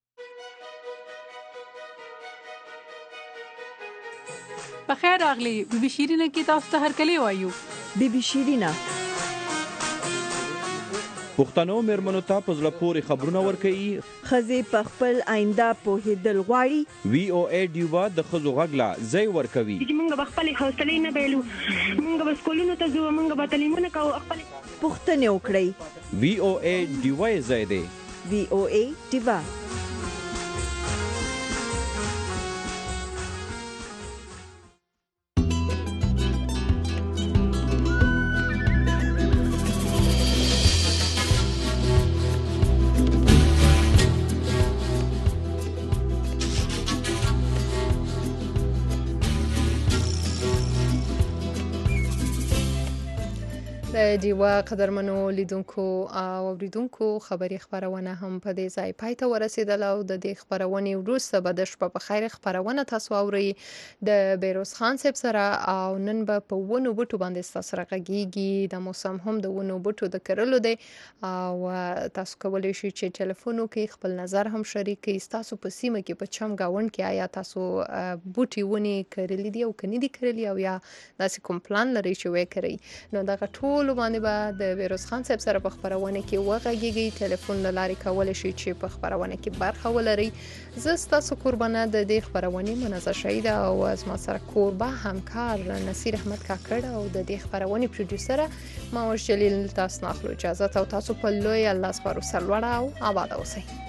بخیر اغلی بیبي شیرینه کې تاسو ته هرکلی وایو بیبي شیرینه پښتنو مېرمنو ته په زړه پورې خبرونه ورکوي ښځې په خپل آینده پوهېدل غواړي وی او ای ډیوا د ښځو غږ لا ځای ورکوي موږ به خپلې حوصلې نه بایلو موږ به سکولونو ته ځو موږ به تعلیمونه کوو خپلې پوښتنې وکړئ وی او ای ډیوا یې ځای دی وی او ای ډیوا د د دیوا قدرمنو لیدونکو او اوریدونکو خبري خبرونه هم په دې ځای پای ته ورسېدله او د دې خبرونې وروسته به د شپه په خیر خبرونه تاسو اورئ د بیروز خان صاحب سره او نن به په ونو بوټو باندې ستاسو سره غږیږي د موسم هم د ونو بوټو د کرلو دی او تاسو کولی شئ چې ټلیفون وکړئ خپل نظر هم شریک کړئ ستاسو په سیمه کې په چم گاوند کې آیا تاسو بوټي ونې کرلي دي او کني دي کرلي او یا داسې کوم پلان لري چې وې کوي نو دغه ټول باندې به د بیروز خان صاحب سره په خبرونه کې وغږیږي ټلیفون له لارې کولی شئ چې په خبرونه کې برخه ولرئ زه ستاسو قربانه د دې خبرونې منزه شهیده او زما سره کوربه همکار نصیر احمد کاکړ او د دې خبرونې پروډوسره ماوش جلیل تاسو نه اخلو اجازه او تاسو په لوی الله سپارو سرلوړه او آباد اوسئ